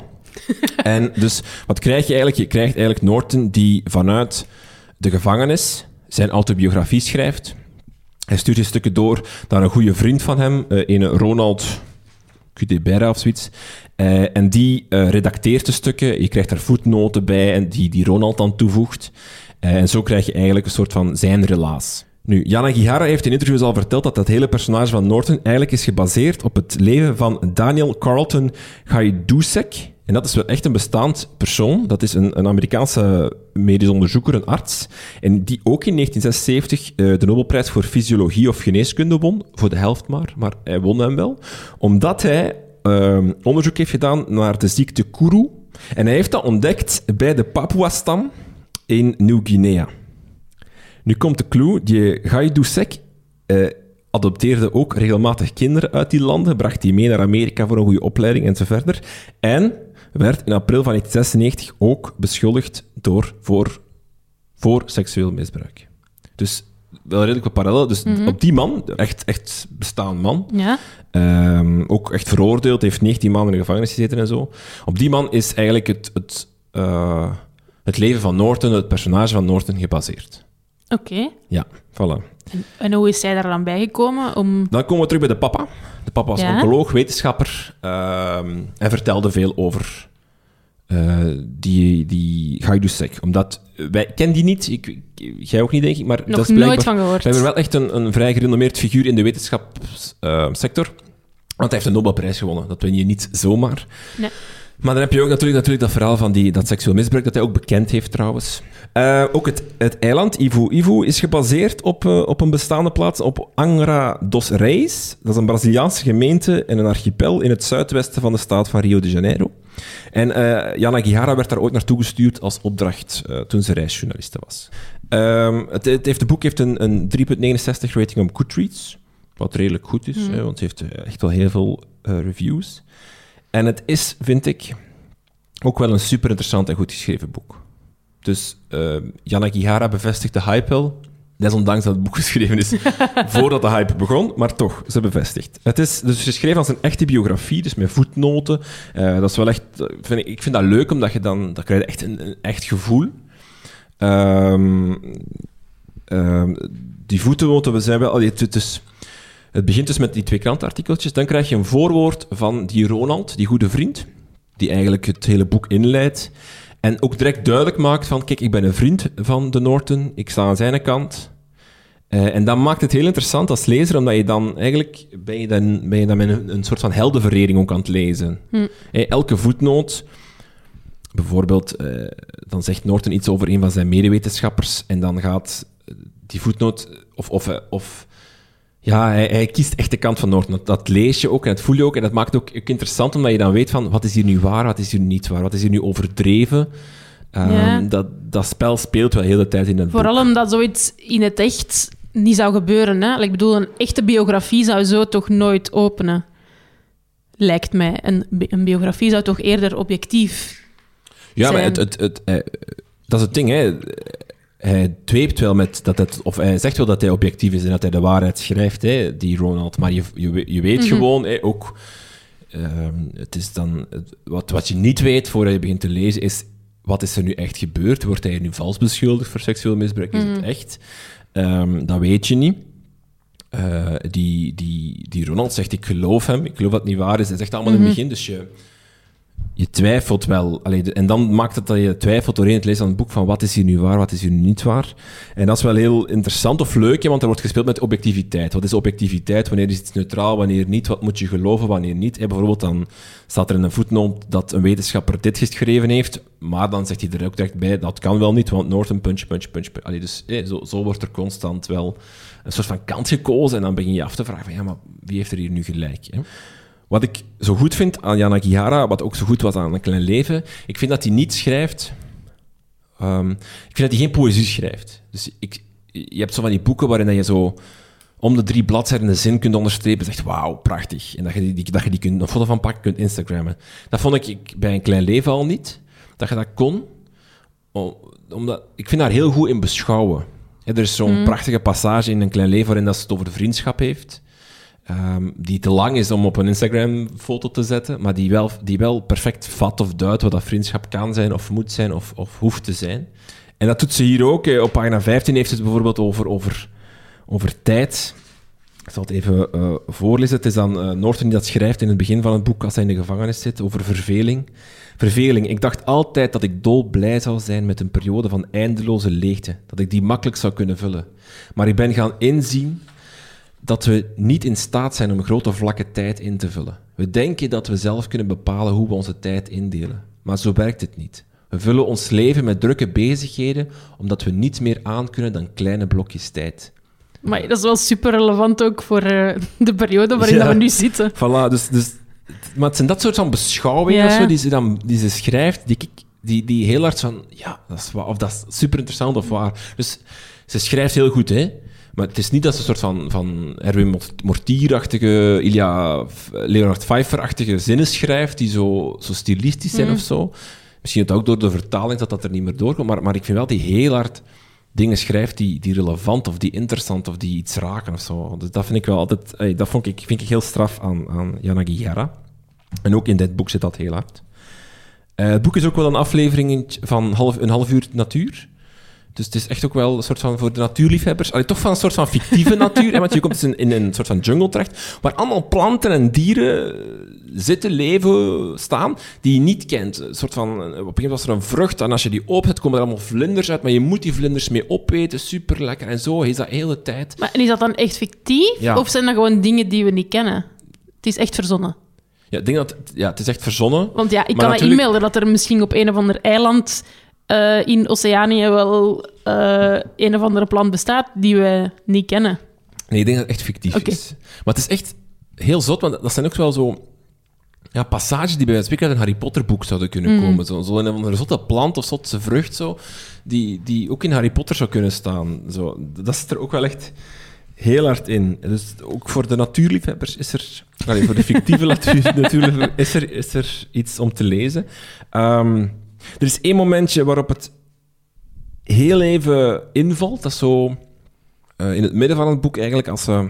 B: En dus, wat krijg je eigenlijk? Je krijgt eigenlijk Norton die vanuit de gevangenis zijn autobiografie schrijft. Hij stuurt die stukken door naar een goede vriend van hem, uh, een Ronald Cudebera of zoiets. Uh, en die uh, redacteert de stukken. Je krijgt daar voetnoten bij en die, die Ronald dan toevoegt. Uh, en zo krijg je eigenlijk een soort van zijn relaas. Nu, Jana Gihara heeft in interviews al verteld dat dat hele personage van Norton eigenlijk is gebaseerd op het leven van Daniel Carlton Gajdusek. En dat is wel echt een bestaand persoon. Dat is een, een Amerikaanse medisch onderzoeker, een arts. En die ook in negentien zesenzeventig uh, de Nobelprijs voor fysiologie of geneeskunde won. Voor de helft maar, maar hij won hem wel. Omdat hij uh, onderzoek heeft gedaan naar de ziekte Kuru. En hij heeft dat ontdekt bij de Papua-stam in Nieuw-Guinea. Nu komt de clue, die Gajdusek eh, adopteerde ook regelmatig kinderen uit die landen, bracht die mee naar Amerika voor een goede opleiding en zo verder. En werd in april van negentien zesennegentig ook beschuldigd door, voor, voor seksueel misbruik. Dus wel redelijk wat parallel. Dus mm-hmm. op die man, echt, echt bestaand man,
A: ja.
B: um, ook echt veroordeeld, heeft negentien maanden in de gevangenis gezeten en zo. Op die man is eigenlijk het, het, uh, het leven van Norton, het personage van Norton, gebaseerd.
A: Oké. Okay.
B: Ja, voilà.
A: En, en hoe is zij daar dan bijgekomen? Om...
B: Dan komen we terug bij de papa. De papa was ja? oncoloog, wetenschapper. Uh, en vertelde veel over uh, die, die Gajdusek. Omdat, wij kennen die niet, ik, ik, jij ook niet, denk ik. Maar
A: Nog
B: dat is
A: nooit van gehoord.
B: We hebben wel echt een, een vrij gerenommeerd figuur in de wetenschapssector. Uh, want hij heeft een Nobelprijs gewonnen. Dat win je niet zomaar.
A: Nee.
B: Maar dan heb je ook natuurlijk, natuurlijk dat verhaal van die, dat seksueel misbruik, dat hij ook bekend heeft trouwens. Uh, ook het, het eiland Ivu Ivu is gebaseerd op, uh, op een bestaande plaats, op Angra dos Reis. Dat is een Braziliaanse gemeente en een archipel in het zuidwesten van de staat van Rio de Janeiro. En uh, Jana Gihara werd daar ooit naartoe gestuurd als opdracht uh, toen ze reisjournaliste was. Um, het, het, heeft, het boek heeft een, een drie komma negenenzestig rating op Goodreads. Wat redelijk goed is, mm. hè, want ze heeft echt wel heel veel uh, reviews. En het is, vind ik, ook wel een super interessant en goed geschreven boek. Dus uh, Jana Gihara bevestigt de hype wel. Desondanks dat het boek geschreven is voordat de hype begon, maar toch, ze bevestigt. Het is dus geschreven als een echte biografie, dus met voetnoten. Uh, dat is wel echt... Vind ik, ik vind dat leuk, omdat je dan... Dan krijg je echt een, een echt gevoel. Um, um, die voetnoten, we zijn wel... Het, het, is, het begint dus met die twee krantenartikeltjes. Dan krijg je een voorwoord van die Ronald, die goede vriend, die eigenlijk het hele boek inleidt. En ook direct duidelijk maakt van, kijk, ik ben een vriend van de Norton, ik sta aan zijn kant. Uh, en dat maakt het heel interessant als lezer, omdat je dan eigenlijk, ben je dan, ben je dan met een, een soort van heldenverering ook aan het lezen. Hm. Hey, elke voetnoot, bijvoorbeeld, uh, dan zegt Norton iets over een van zijn medewetenschappers, en dan gaat die voetnoot, of, of, of ja, hij, hij kiest echt de kant van Norton. Dat, dat lees je ook en dat voel je ook. En dat maakt het ook interessant, omdat je dan weet van, wat is hier nu waar, wat is hier niet waar, wat is hier nu overdreven. Um, ja. dat, dat spel speelt wel de hele tijd in het
A: Vooral
B: boek.
A: omdat zoiets in het echt niet zou gebeuren. Hè? Ik bedoel, een echte biografie zou zo toch nooit openen. Lijkt mij. Een, een biografie zou toch eerder objectief
B: ja,
A: zijn.
B: Ja, maar het, het, het, het, dat is het ding, hè. Hij dweept wel met dat het... Of hij zegt wel dat hij objectief is en dat hij de waarheid schrijft, hè, die Ronald. Maar je, je, je weet mm-hmm. gewoon, hè, ook... Uh, het is dan... Wat, wat je niet weet voordat je begint te lezen, is... Wat is er nu echt gebeurd? Wordt hij nu vals beschuldigd voor seksueel misbruik? Is mm-hmm. het echt? Um, dat weet je niet. Uh, die, die, die Ronald zegt, ik geloof hem. Ik geloof dat het niet waar is. Hij zegt allemaal mm-hmm. in het begin, dus je... Je twijfelt wel. Allee, de, en dan maakt het dat je twijfelt doorheen het lezen van het boek van wat is hier nu waar, wat is hier nu niet waar. En dat is wel heel interessant of leuk, hè, want er wordt gespeeld met objectiviteit. Wat is objectiviteit? Wanneer is iets neutraal, wanneer niet? Wat moet je geloven, wanneer niet? Hè, bijvoorbeeld dan staat er in een voetnoot dat een wetenschapper dit geschreven heeft, maar dan zegt hij er ook direct bij, dat kan wel niet, want Norton punch, punch, punch. punch. Allee, dus hè, zo, zo wordt er constant wel een soort van kant gekozen en dan begin je af te vragen van ja, maar wie heeft er hier nu gelijk? Hè? Wat ik zo goed vind aan Jana Gihara, wat ook zo goed was aan Een Klein Leven, ik vind dat hij niet schrijft... Um, ik vind dat hij geen poëzie schrijft. Dus ik, je hebt zo van die boeken waarin je zo om de drie bladzijden een zin kunt onderstrepen en zegt, wauw, prachtig. En dat je die, dat je die kunt, een foto van pakken kunt Instagrammen. Dat vond ik, ik bij Een Klein Leven al niet, dat je dat kon. Omdat, ik vind daar heel goed in beschouwen. Er is zo'n mm. prachtige passage in Een Klein Leven waarin dat ze het over de vriendschap heeft. Um, die te lang is om op een Instagram-foto te zetten, maar die wel, die wel perfect vat of duidt wat dat vriendschap kan zijn, of moet zijn, of, of hoeft te zijn. En dat doet ze hier ook. Op pagina vijftien heeft ze het bijvoorbeeld over, over, over tijd. Ik zal het even uh, voorlezen. Het is dan uh, Norton die dat schrijft in het begin van het boek, als hij in de gevangenis zit, over verveling. Verveling. Ik dacht altijd dat ik dolblij zou zijn met een periode van eindeloze leegte, dat ik die makkelijk zou kunnen vullen. Maar ik ben gaan inzien dat we niet in staat zijn om grote vlakke tijd in te vullen. We denken dat we zelf kunnen bepalen hoe we onze tijd indelen. Maar zo werkt het niet. We vullen ons leven met drukke bezigheden, omdat we niets meer aankunnen dan kleine blokjes tijd.
A: Maar dat is wel super relevant ook voor uh, de periode waarin ja, dat we nu zitten.
B: Voilà, dus, dus, maar het zijn dat soort van beschouwingen ja. of zo, die, ze dan, die ze schrijft, die, die, die heel hard van... Ja, dat is, waar, of dat is super interessant of waar. Dus ze schrijft heel goed, hè. Maar het is niet dat ze een soort van, van Erwin Mortier-achtige, Ilya Leonard Pfeiffer-achtige zinnen schrijft, die zo, zo stilistisch zijn mm. of zo. Misschien het ook door de vertaling dat dat er niet meer doorkomt, maar, maar ik vind wel dat hij heel hard dingen schrijft die, die relevant of die interessant of die iets raken of zo. Dus dat vind ik wel altijd... Ey, dat vond ik, vind ik heel straf aan, aan Jana Gihara. En ook in dit boek zit dat heel hard. Uh, het boek is ook wel een aflevering van half, een half uur natuur. Dus het is echt ook wel een soort van voor de natuurliefhebbers. Allee, toch van een soort van fictieve natuur. Hè, want je komt dus in, in een soort van jungle terecht, waar allemaal planten en dieren zitten, leven, staan, die je niet kent. Een soort van, op een gegeven moment was er een vrucht, en als je die openzet, komen er allemaal vlinders uit, maar je moet die vlinders mee opeten, super lekker. En zo is dat de hele tijd.
A: Maar en is dat dan echt fictief? Ja. Of zijn dat gewoon dingen die we niet kennen? Het is echt verzonnen.
B: Ja, ik denk dat, ja, het is echt verzonnen.
A: Want ja, ik kan
B: natuurlijk...
A: me inbeelden dat er misschien op een of ander eiland uh, in Oceanië wel uh, een of andere plant bestaat die we niet kennen.
B: Nee, ik denk dat het echt fictief okay. is. Maar het is echt heel zot, want dat zijn ook wel zo... Ja, passages die bij wijze van spreken uit een Harry Potter boek zouden kunnen mm. komen. Zo, zo in een zotte plant of zotte vrucht, zo, die, die ook in Harry Potter zou kunnen staan. Zo, dat zit er ook wel echt heel hard in. Dus ook voor de natuurliefhebbers is er... Allee, voor de fictieve natuur, natuurlijk is er, is er iets om te lezen. Um, er is één momentje waarop het heel even invalt. Dat is zo uh, in het midden van het boek eigenlijk, als ze,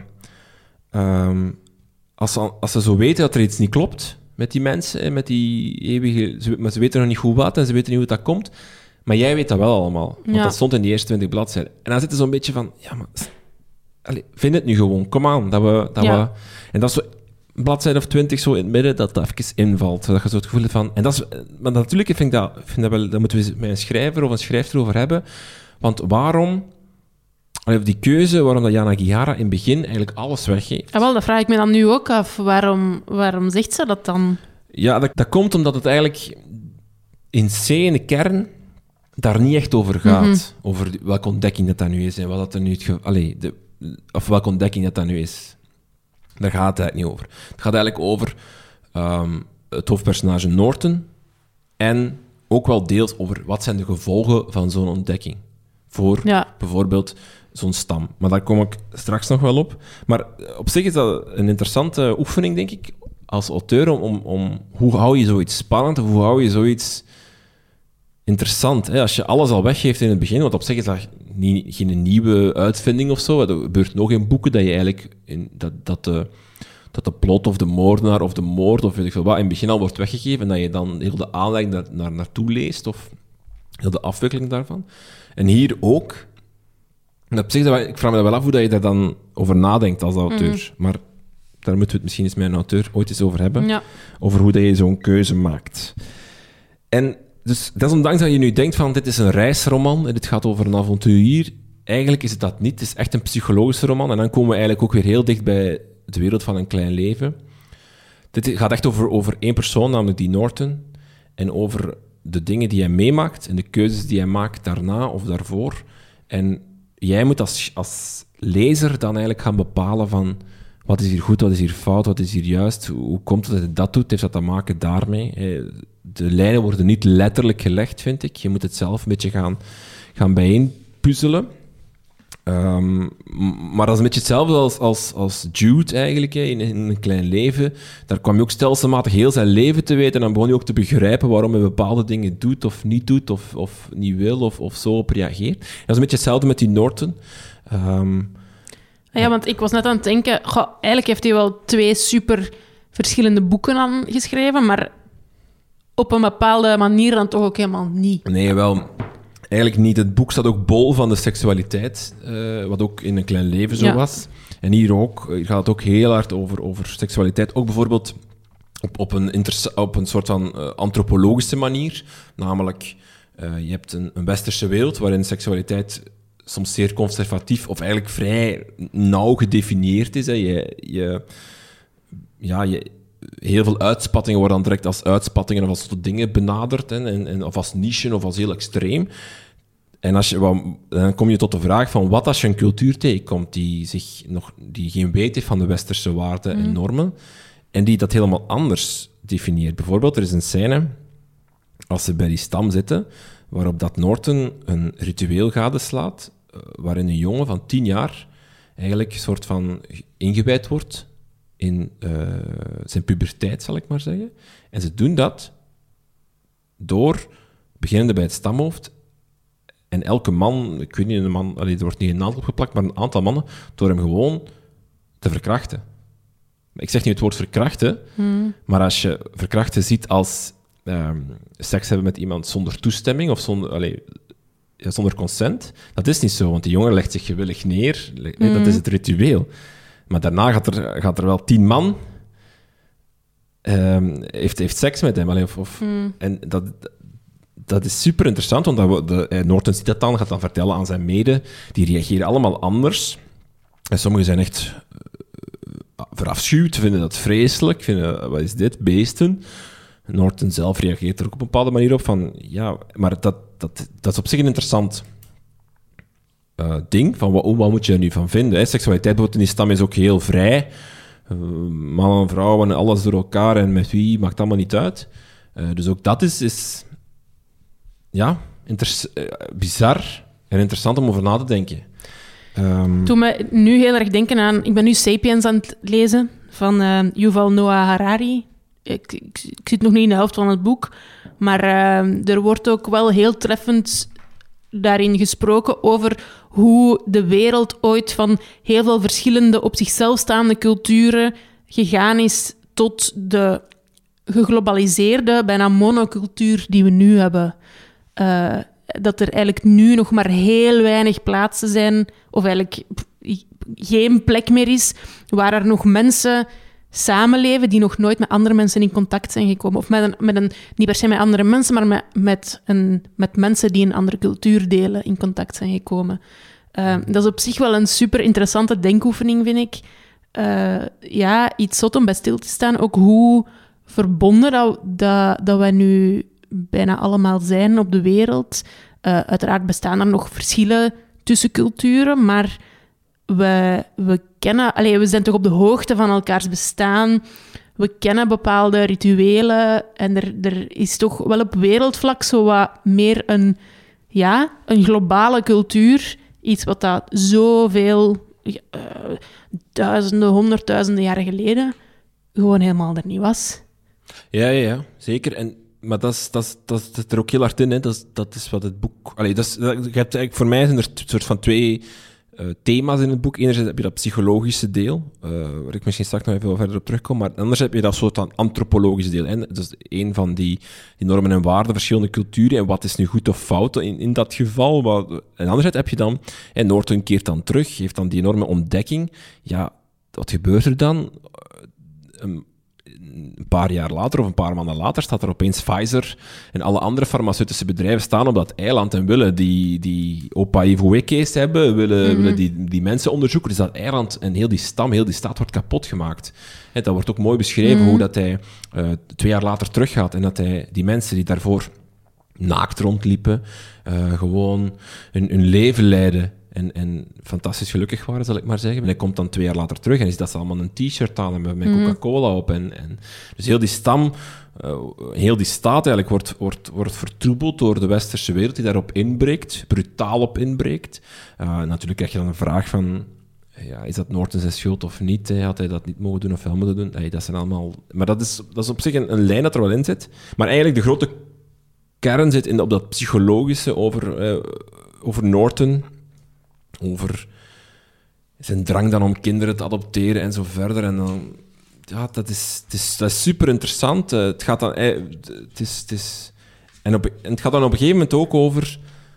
B: um, als, ze, als ze zo weten dat er iets niet klopt met die mensen, met die eeuwige... Ze, maar ze weten nog niet goed wat en ze weten niet hoe dat komt. Maar jij weet dat wel allemaal. Want
A: Ja.
B: dat stond in die eerste twintig bladzijden. En dan zit er zo'n beetje van... Ja, maar... Allee, vind het nu gewoon. Kom aan. Dat we, dat
A: Ja.
B: we, en dat is zo... Een bladzijde of twintig zo in het midden, dat dat even invalt. Zodat je zo het gevoel hebt van... En dat is, maar natuurlijk vind ik dat... Vind dat wel, daar moeten we met een schrijver of een schrijfster over hebben. Want waarom... Allee, die keuze waarom dat Jana Gihara in het begin eigenlijk alles weggeeft.
A: Ah, wel, dat vraag ik me dan nu ook af. Waarom, waarom zegt ze dat dan?
B: Ja, dat, dat komt omdat het eigenlijk in C, in de kern, daar niet echt over gaat.
A: Mhm.
B: Over die- welke ontdekking dat, dat nu is en wat dat er nu het ge- allee, de, of welke ontdekking dat, dat nu is. Daar gaat het eigenlijk niet over. Het gaat eigenlijk over ehm, het hoofdpersonage Norton en ook wel deels over wat zijn de gevolgen van zo'n ontdekking voor
A: Ja.
B: bijvoorbeeld zo'n stam. Maar daar kom ik straks nog wel op. Maar op zich is dat een interessante oefening, denk ik, als auteur, om, om, om hoe hou je zoiets spannend of hoe hou je zoiets interessant. Hè? Als je alles al weggeeft in het begin, want op zich is dat niet, geen nieuwe uitvinding of zo. Er gebeurt nog in boeken dat je eigenlijk in, dat, dat, de, dat de plot of de moordenaar of de moord of weet ik veel wat in het begin al wordt weggegeven en dat je dan heel de aanleiding daar, naar, naartoe leest of heel de afwikkeling daarvan. En hier ook. En op zich, dat- ik vraag me dat wel af hoe dat je daar dan over nadenkt als auteur. Maar daar moeten we het misschien eens met een auteur ooit eens over hebben.
A: Ja.
B: Over hoe dat je zo'n keuze maakt. En dus desondanks dat je nu denkt van dit is een reisroman en dit gaat over een avonturier, eigenlijk is het dat niet. Het is echt een psychologische roman. En dan komen we eigenlijk ook weer heel dicht bij de wereld van Een Klein Leven. Dit gaat echt over, over één persoon, namelijk die Norton. En over de dingen die hij meemaakt en de keuzes die hij maakt daarna of daarvoor. En jij moet als, als lezer dan eigenlijk gaan bepalen van wat is hier goed, wat is hier fout, wat is hier juist, hoe, hoe komt het dat hij dat doet, heeft dat te maken daarmee. Eh, De lijnen worden niet letterlijk gelegd, vind ik. Je moet het zelf een beetje gaan, gaan bijeenpuzzelen. Um, m- maar dat is een beetje hetzelfde als, als, als Jude eigenlijk, hè, in, in Een Klein Leven. Daar kwam je ook stelselmatig heel zijn leven te weten en dan begon je ook te begrijpen waarom hij bepaalde dingen doet of niet doet of, of niet wil of, of zo op reageert. Dat is een beetje hetzelfde met die Norton. Um,
A: Ja, want ik was net aan het denken... Goh, eigenlijk heeft hij wel twee super verschillende boeken aan geschreven, maar op een bepaalde manier dan toch ook helemaal niet.
B: nee, wel... Eigenlijk niet. Het boek staat ook bol van de seksualiteit, uh, wat ook in Een Klein Leven zo
A: Ja.
B: was. En hier ook. Hier gaat het ook heel hard over, over seksualiteit. Ook bijvoorbeeld op, op, een, interessa- op een soort van uh, antropologische manier. Namelijk, uh, je hebt een, een westerse wereld waarin seksualiteit soms zeer conservatief of eigenlijk vrij nauw gedefinieerd is. Hè. Je, je, ja, je, heel veel uitspattingen worden dan direct als uitspattingen of als soort dingen benaderd, hè, en, en, of als niche of als heel extreem. En als je, wat, dan kom je tot de vraag van wat als je een cultuur tegenkomt die, zich nog, die geen weet heeft van de westerse waarden en normen en die dat helemaal anders definieert. Bijvoorbeeld, er is een scène als ze bij die stam zitten waarop dat Norton een ritueel gadeslaat uh, waarin een jongen van tien jaar eigenlijk een soort van ingewijd wordt in uh, zijn puberteit, zal ik maar zeggen. En ze doen dat door, beginnende bij het stamhoofd, en elke man, ik weet niet, een man, allee, er wordt niet een naam opgeplakt, maar een aantal mannen, door hem gewoon te verkrachten. Ik zeg niet het woord verkrachten,
A: Hmm.
B: maar als je verkrachten ziet als um, seks hebben met iemand zonder toestemming of zonder, allee, ja, zonder consent, dat is niet zo, want die jongen legt zich gewillig neer, mm. dat is het ritueel. Maar daarna gaat er, gaat er wel tien man um, heeft, heeft seks met hem. Allee, of, of,
A: Mm.
B: En dat, dat is super interessant, want dat, de, eh, Norton ziet dat dan, gaat dan vertellen aan zijn mede. Die reageren allemaal anders. En sommigen zijn echt uh, verafschuwd, vinden dat vreselijk, vinden, wat is dit, beesten. Norton zelf reageert er ook op een bepaalde manier op van, ja, maar dat, dat, dat is op zich een interessant uh, ding, van wat, wat moet je er nu van vinden? Hè? Seksualiteit bijvoorbeeld in die stam is ook heel vrij. Uh, mannen en vrouwen, alles door elkaar en met wie, maakt allemaal niet uit. Uh, dus ook dat is, is ja, inter- uh, bizar en interessant om over na te denken. Um...
A: Toen me nu heel erg denken aan... Ik ben nu Sapiens aan het lezen van uh, Yuval Noah Harari. Ik, ik, ik zit nog niet in de helft van het boek, maar uh, er wordt ook wel heel treffend daarin gesproken over hoe de wereld ooit van heel veel verschillende op zichzelf staande culturen gegaan is tot de geglobaliseerde, bijna monocultuur die we nu hebben. Uh, dat er eigenlijk nu nog maar heel weinig plaatsen zijn, of eigenlijk geen plek meer is, waar er nog mensen samenleven die nog nooit met andere mensen in contact zijn gekomen. Of met een, met een niet per se met andere mensen, maar met, met, een, met mensen die een andere cultuur delen in contact zijn gekomen. Uh, dat is op zich wel een super interessante denkoefening, vind ik. Uh, ja, iets zot om bij stil te staan. Ook hoe verbonden dat, dat, dat wij nu bijna allemaal zijn op de wereld. Uh, uiteraard bestaan er nog verschillen tussen culturen, maar we, we kennen... Allez, we zijn toch op de hoogte van elkaars bestaan. We kennen bepaalde rituelen en er, er is toch wel op wereldvlak zo wat meer een, ja, een globale cultuur. Iets wat dat zoveel... Uh, duizenden, honderdduizenden jaren geleden gewoon helemaal er niet was.
B: Ja, ja, ja, zeker. En, maar dat is, dat, is, dat zit er ook heel hard in. Hè. Dat, is, dat is wat het boek... Allee, dat is, dat, je hebt eigenlijk, voor mij zijn er een soort van twee uh, thema's in het boek. Enerzijds heb je dat psychologische deel, uh, waar ik misschien straks nog even verder op terugkom, maar anders heb je dat soort van antropologische deel. Hè. Dat is een van die, die normen en waarden, verschillende culturen, en wat is nu goed of fout in, in dat geval. Wat, en anderzijds heb je dan... En Norton keert dan terug, heeft dan die enorme ontdekking. Ja, wat gebeurt er dan? Um, Een paar jaar later of een paar maanden later staat er opeens Pfizer en alle andere farmaceutische bedrijven staan op dat eiland en willen die, die Opa-Ivoe-case hebben, willen, mm-hmm. willen die, die mensen onderzoeken. Dus dat eiland en heel die stam, heel die stad wordt kapot gemaakt. He, dat wordt ook mooi beschreven, mm-hmm. hoe dat hij uh, twee jaar later teruggaat en dat hij die mensen die daarvoor naakt rondliepen, uh, gewoon hun, hun leven leiden. En, en fantastisch gelukkig waren, zal ik maar zeggen. En hij komt dan twee jaar later terug en is dat ze allemaal een t-shirt aan hebben met mm. Coca-Cola op. En, en, dus heel die stam, uh, heel die staat eigenlijk wordt, wordt, wordt vertroebeld door de westerse wereld die daarop inbreekt, brutaal op inbreekt. Uh, natuurlijk krijg je dan een vraag van, ja, is dat Norton zijn schuld of niet? Hè? Had hij dat niet mogen doen of wel moeten doen? Nee, dat zijn allemaal... Maar dat is, dat is op zich een, een lijn dat er wel in zit. Maar eigenlijk de grote kern zit in, op dat psychologische over, uh, over Norton... over zijn drang dan om kinderen te adopteren en zo verder. En dan, ja, dat is, het is, dat is super interessant. Uh, het gaat dan, uh, het is, het is, en, op, en het gaat dan op een gegeven moment ook over,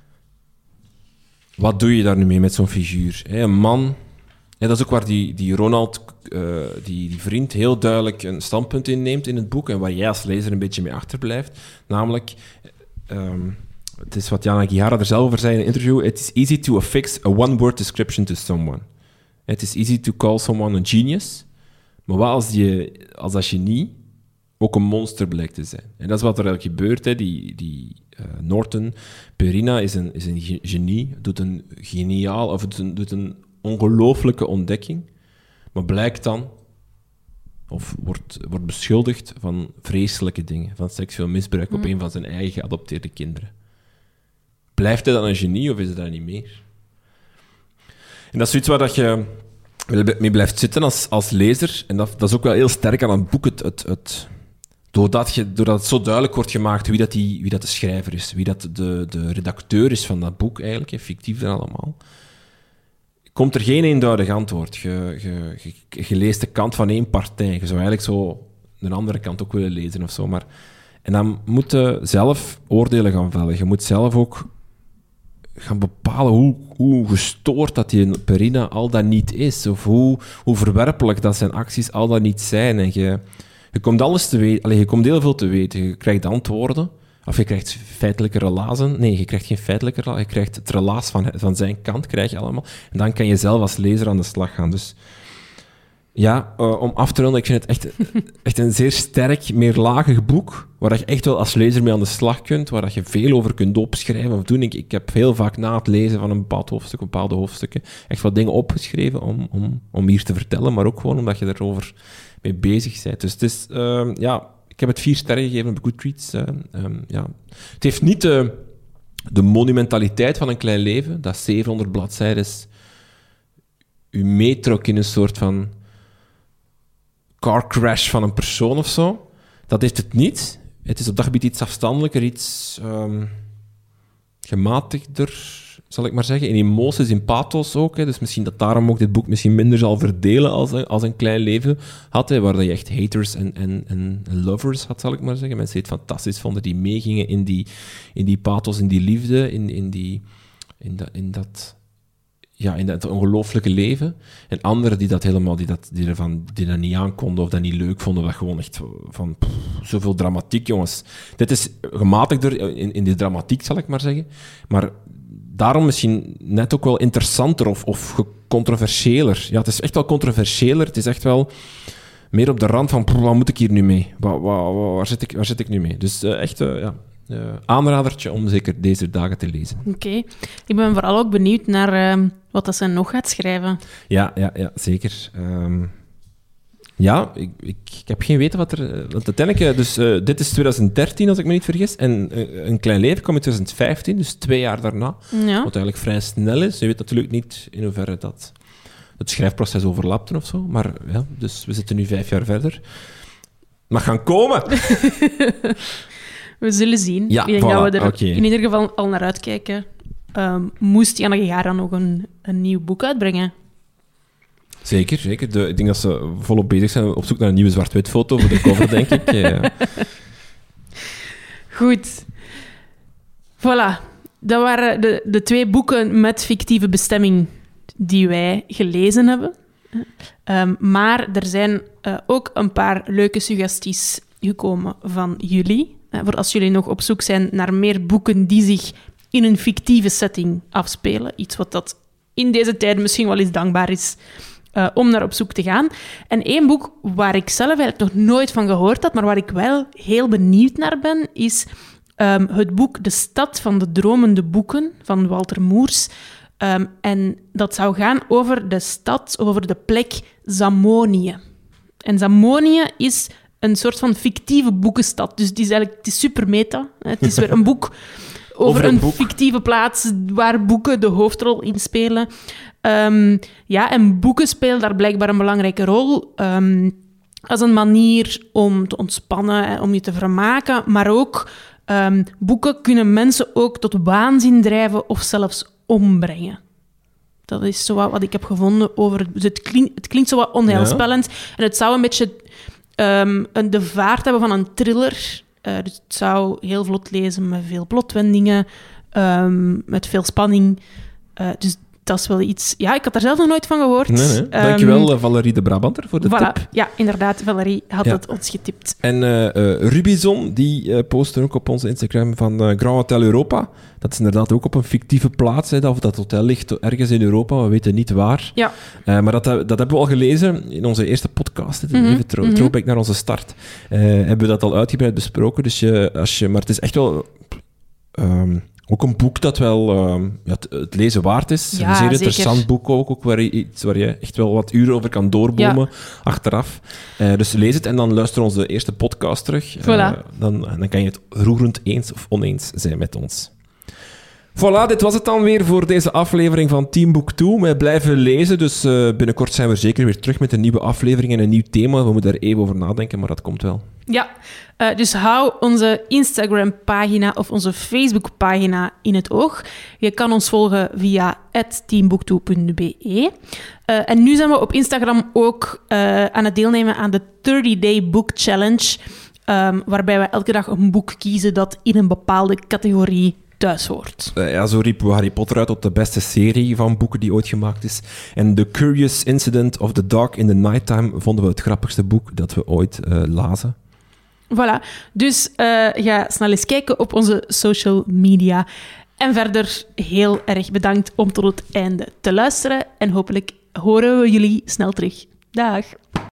B: wat doe je daar nu mee met zo'n figuur? Hè? Een man, ja, dat is ook waar die, die Ronald, uh, die, die vriend, heel duidelijk een standpunt inneemt in het boek en waar jij als lezer een beetje mee achterblijft. Namelijk... Um, Het is wat Jana Gihara er zelf over zei in een interview. It is easy to affix a one-word description to someone. It is easy to call someone a genius. Maar wat als, die, als dat genie ook een monster blijkt te zijn? En dat is wat er eigenlijk gebeurt. Hè. Die, die uh, Norton Perina is een, is een genie, doet een geniaal, of doet een, doet een ongelooflijke ontdekking, maar blijkt dan, of wordt, wordt beschuldigd van vreselijke dingen, van seksueel misbruik mm. op een van zijn eigen geadopteerde kinderen. Blijft hij dan een genie of is hij dat niet meer? En dat is iets waar dat je mee blijft zitten als, als lezer. En dat, dat is ook wel heel sterk aan het boek. Het, het, het, doordat, je, doordat het zo duidelijk wordt gemaakt wie dat, die, wie dat de schrijver is, wie dat de, de redacteur is van dat boek eigenlijk, fictief en allemaal, komt er geen eenduidig antwoord. Je, je, je, je leest de kant van één partij. Je zou eigenlijk zo een andere kant ook willen lezen of zo. Maar, en dan moet je zelf oordelen gaan vellen. Je moet zelf ook gaan bepalen hoe, hoe gestoord dat die Perina al dat niet is. Of hoe, hoe verwerpelijk dat zijn acties al dat niet zijn. En je, je komt alles te weten. Allee, je komt heel veel te weten. Je krijgt antwoorden. Of je krijgt feitelijke relazen. Nee, je krijgt geen feitelijke relazen. Je krijgt het relaas van, van zijn kant, krijg je allemaal. En dan kan je zelf als lezer aan de slag gaan. Dus ja, uh, om af te ronden, ik vind het echt, echt een zeer sterk, meerlagig boek, waar je echt wel als lezer mee aan de slag kunt, waar je veel over kunt opschrijven of doen. Ik, ik heb heel vaak na het lezen van een bepaald hoofdstuk, bepaalde hoofdstukken, echt wat dingen opgeschreven om, om, om hier te vertellen, maar ook gewoon omdat je erover mee bezig bent. Dus het is, uh, ja, ik heb het vier sterren gegeven op Goodreads. Uh, um, ja. Het heeft niet de, de monumentaliteit van een klein leven, dat zevenhonderd bladzijden is. u meetrok in een soort van car crash van een persoon of zo. Dat heeft het niet. Het is op dat gebied iets afstandelijker, iets um, gematigder, zal ik maar zeggen. In emoties, in pathos ook. Hè. Dus misschien dat daarom ook dit boek misschien minder zal verdelen als een, als een klein leven had. Hè, waar je echt haters en, en, en lovers had, zal ik maar zeggen. Mensen die het fantastisch vonden, die meegingen in die, in die pathos, in die liefde, in, in, die, in, dat, in dat... Ja, in dat ongelooflijke leven. En anderen die dat helemaal, die dat, die ervan, die dat niet aankonden of dat niet leuk vonden, dat gewoon echt van, pff, zoveel dramatiek, jongens. Dit is gematigder in, in de dramatiek, zal ik maar zeggen. Maar daarom misschien net ook wel interessanter of, of controversiëler. Ja, het is echt wel controversiëler. Het is echt wel meer op de rand van, pff, wat moet ik hier nu mee? Waar, waar, waar, zit, ik, waar zit ik nu mee? Dus uh, echt, uh, ja... Uh, aanradertje om zeker deze dagen te lezen.
A: Oké. Okay. Ik ben vooral ook benieuwd naar uh, wat dat ze nog gaat schrijven.
B: Ja, ja, ja zeker. Um, ja, ik, ik, ik heb geen weten wat er... Want uiteindelijk, dus uh, dit is twintig dertien, als ik me niet vergis. En uh, Een Klein Leven kwam in twintig vijftien, dus twee jaar daarna. Ja. Wat eigenlijk vrij snel is. Je weet natuurlijk niet in hoeverre dat het schrijfproces overlapte of zo. Maar ja, dus we zitten nu vijf jaar verder. Mag gaan komen!
A: We zullen zien.
B: Ja,
A: ik denk
B: voilà,
A: dat we er
B: okay.
A: in ieder geval al naar uitkijken. Um, moest Janneke Gara nog een, een nieuw boek uitbrengen?
B: Zeker, zeker. De, ik denk dat ze volop bezig zijn op zoek naar een nieuwe zwart-wit foto voor de cover, denk ik. Ja.
A: Goed. Voilà. Dat waren de, de twee boeken met fictieve bestemming die wij gelezen hebben. Um, maar er zijn uh, ook een paar leuke suggesties gekomen van jullie. Voor als jullie nog op zoek zijn naar meer boeken die zich in een fictieve setting afspelen. Iets wat dat in deze tijd misschien wel eens dankbaar is uh, om naar op zoek te gaan. En één boek waar ik zelf eigenlijk nog nooit van gehoord had, maar waar ik wel heel benieuwd naar ben, is um, het boek De Stad van de Dromende Boeken van Walter Moers. Um, en dat zou gaan over de stad, over de plek Zamonië. En Zamonië is een soort van fictieve boekenstad. Dus het is eigenlijk het is super meta. Het is weer een boek over, over een, een boek. fictieve plaats waar boeken de hoofdrol in spelen. Um, ja, en boeken spelen daar blijkbaar een belangrijke rol. Um, als een manier om te ontspannen, om je te vermaken. Maar ook, um, boeken kunnen mensen ook tot waanzin drijven of zelfs ombrengen. Dat is zo wat, wat ik heb gevonden over... Dus het, klinkt, het klinkt zo wat onheilspellend. Ja. En het zou een beetje... Um, de vaart hebben van een thriller. Uh, dus het zou heel vlot lezen met veel plotwendingen, um, met veel spanning. Uh, dus dat is wel iets... Ja, ik had daar zelf nog nooit van gehoord.
B: Nee, nee. Dankjewel, um, Valerie de Brabanter, voor de
A: voilà.
B: tip.
A: Ja, inderdaad. Valerie had
B: ja.
A: het ons getipt.
B: En uh, uh, Rubizon, die uh, postte ook op onze Instagram van uh, Grand Hotel Europa. Dat is inderdaad ook op een fictieve plaats. Hè, of dat hotel ligt ergens in Europa, we weten niet waar.
A: Ja.
B: Uh, maar dat, dat hebben we al gelezen in onze eerste podcast. Het
A: mm-hmm.
B: Even trouw, throwback mm-hmm. naar onze start. Uh, hebben we dat al uitgebreid besproken. Dus je, als je, maar het is echt wel... Um, Ook een boek dat wel uh, ja, het, het lezen waard is.
A: Ja,
B: een zeer
A: zeker.
B: interessant boek ook, ook waar, je, iets waar je echt wel wat uren over kan doorbomen ja. achteraf. Uh, dus lees het en dan luister onze eerste podcast terug.
A: Voilà.
B: Uh, dan, dan kan je het roerend eens of oneens zijn met ons. Voilà, dit was het dan weer voor deze aflevering van Team Book twee. We blijven lezen, dus uh, binnenkort zijn we zeker weer terug met een nieuwe aflevering en een nieuw thema. We moeten er even over nadenken, maar dat komt wel.
A: Ja, uh, dus hou onze Instagram-pagina of onze Facebook-pagina in het oog. Je kan ons volgen via at teambook two punt b e. Uh, en nu zijn we op Instagram ook uh, aan het deelnemen aan de thirty day Book Challenge, um, waarbij we elke dag een boek kiezen dat in een bepaalde categorie thuis hoort.
B: Uh, ja, zo riepen we Harry Potter uit tot de beste serie van boeken die ooit gemaakt is. En The Curious Incident of the Dark in the Nighttime vonden we het grappigste boek dat we ooit uh, lazen.
A: Voilà. Dus uh, ga snel eens kijken op onze social media. En verder heel erg bedankt om tot het einde te luisteren. En hopelijk horen we jullie snel terug. Dag!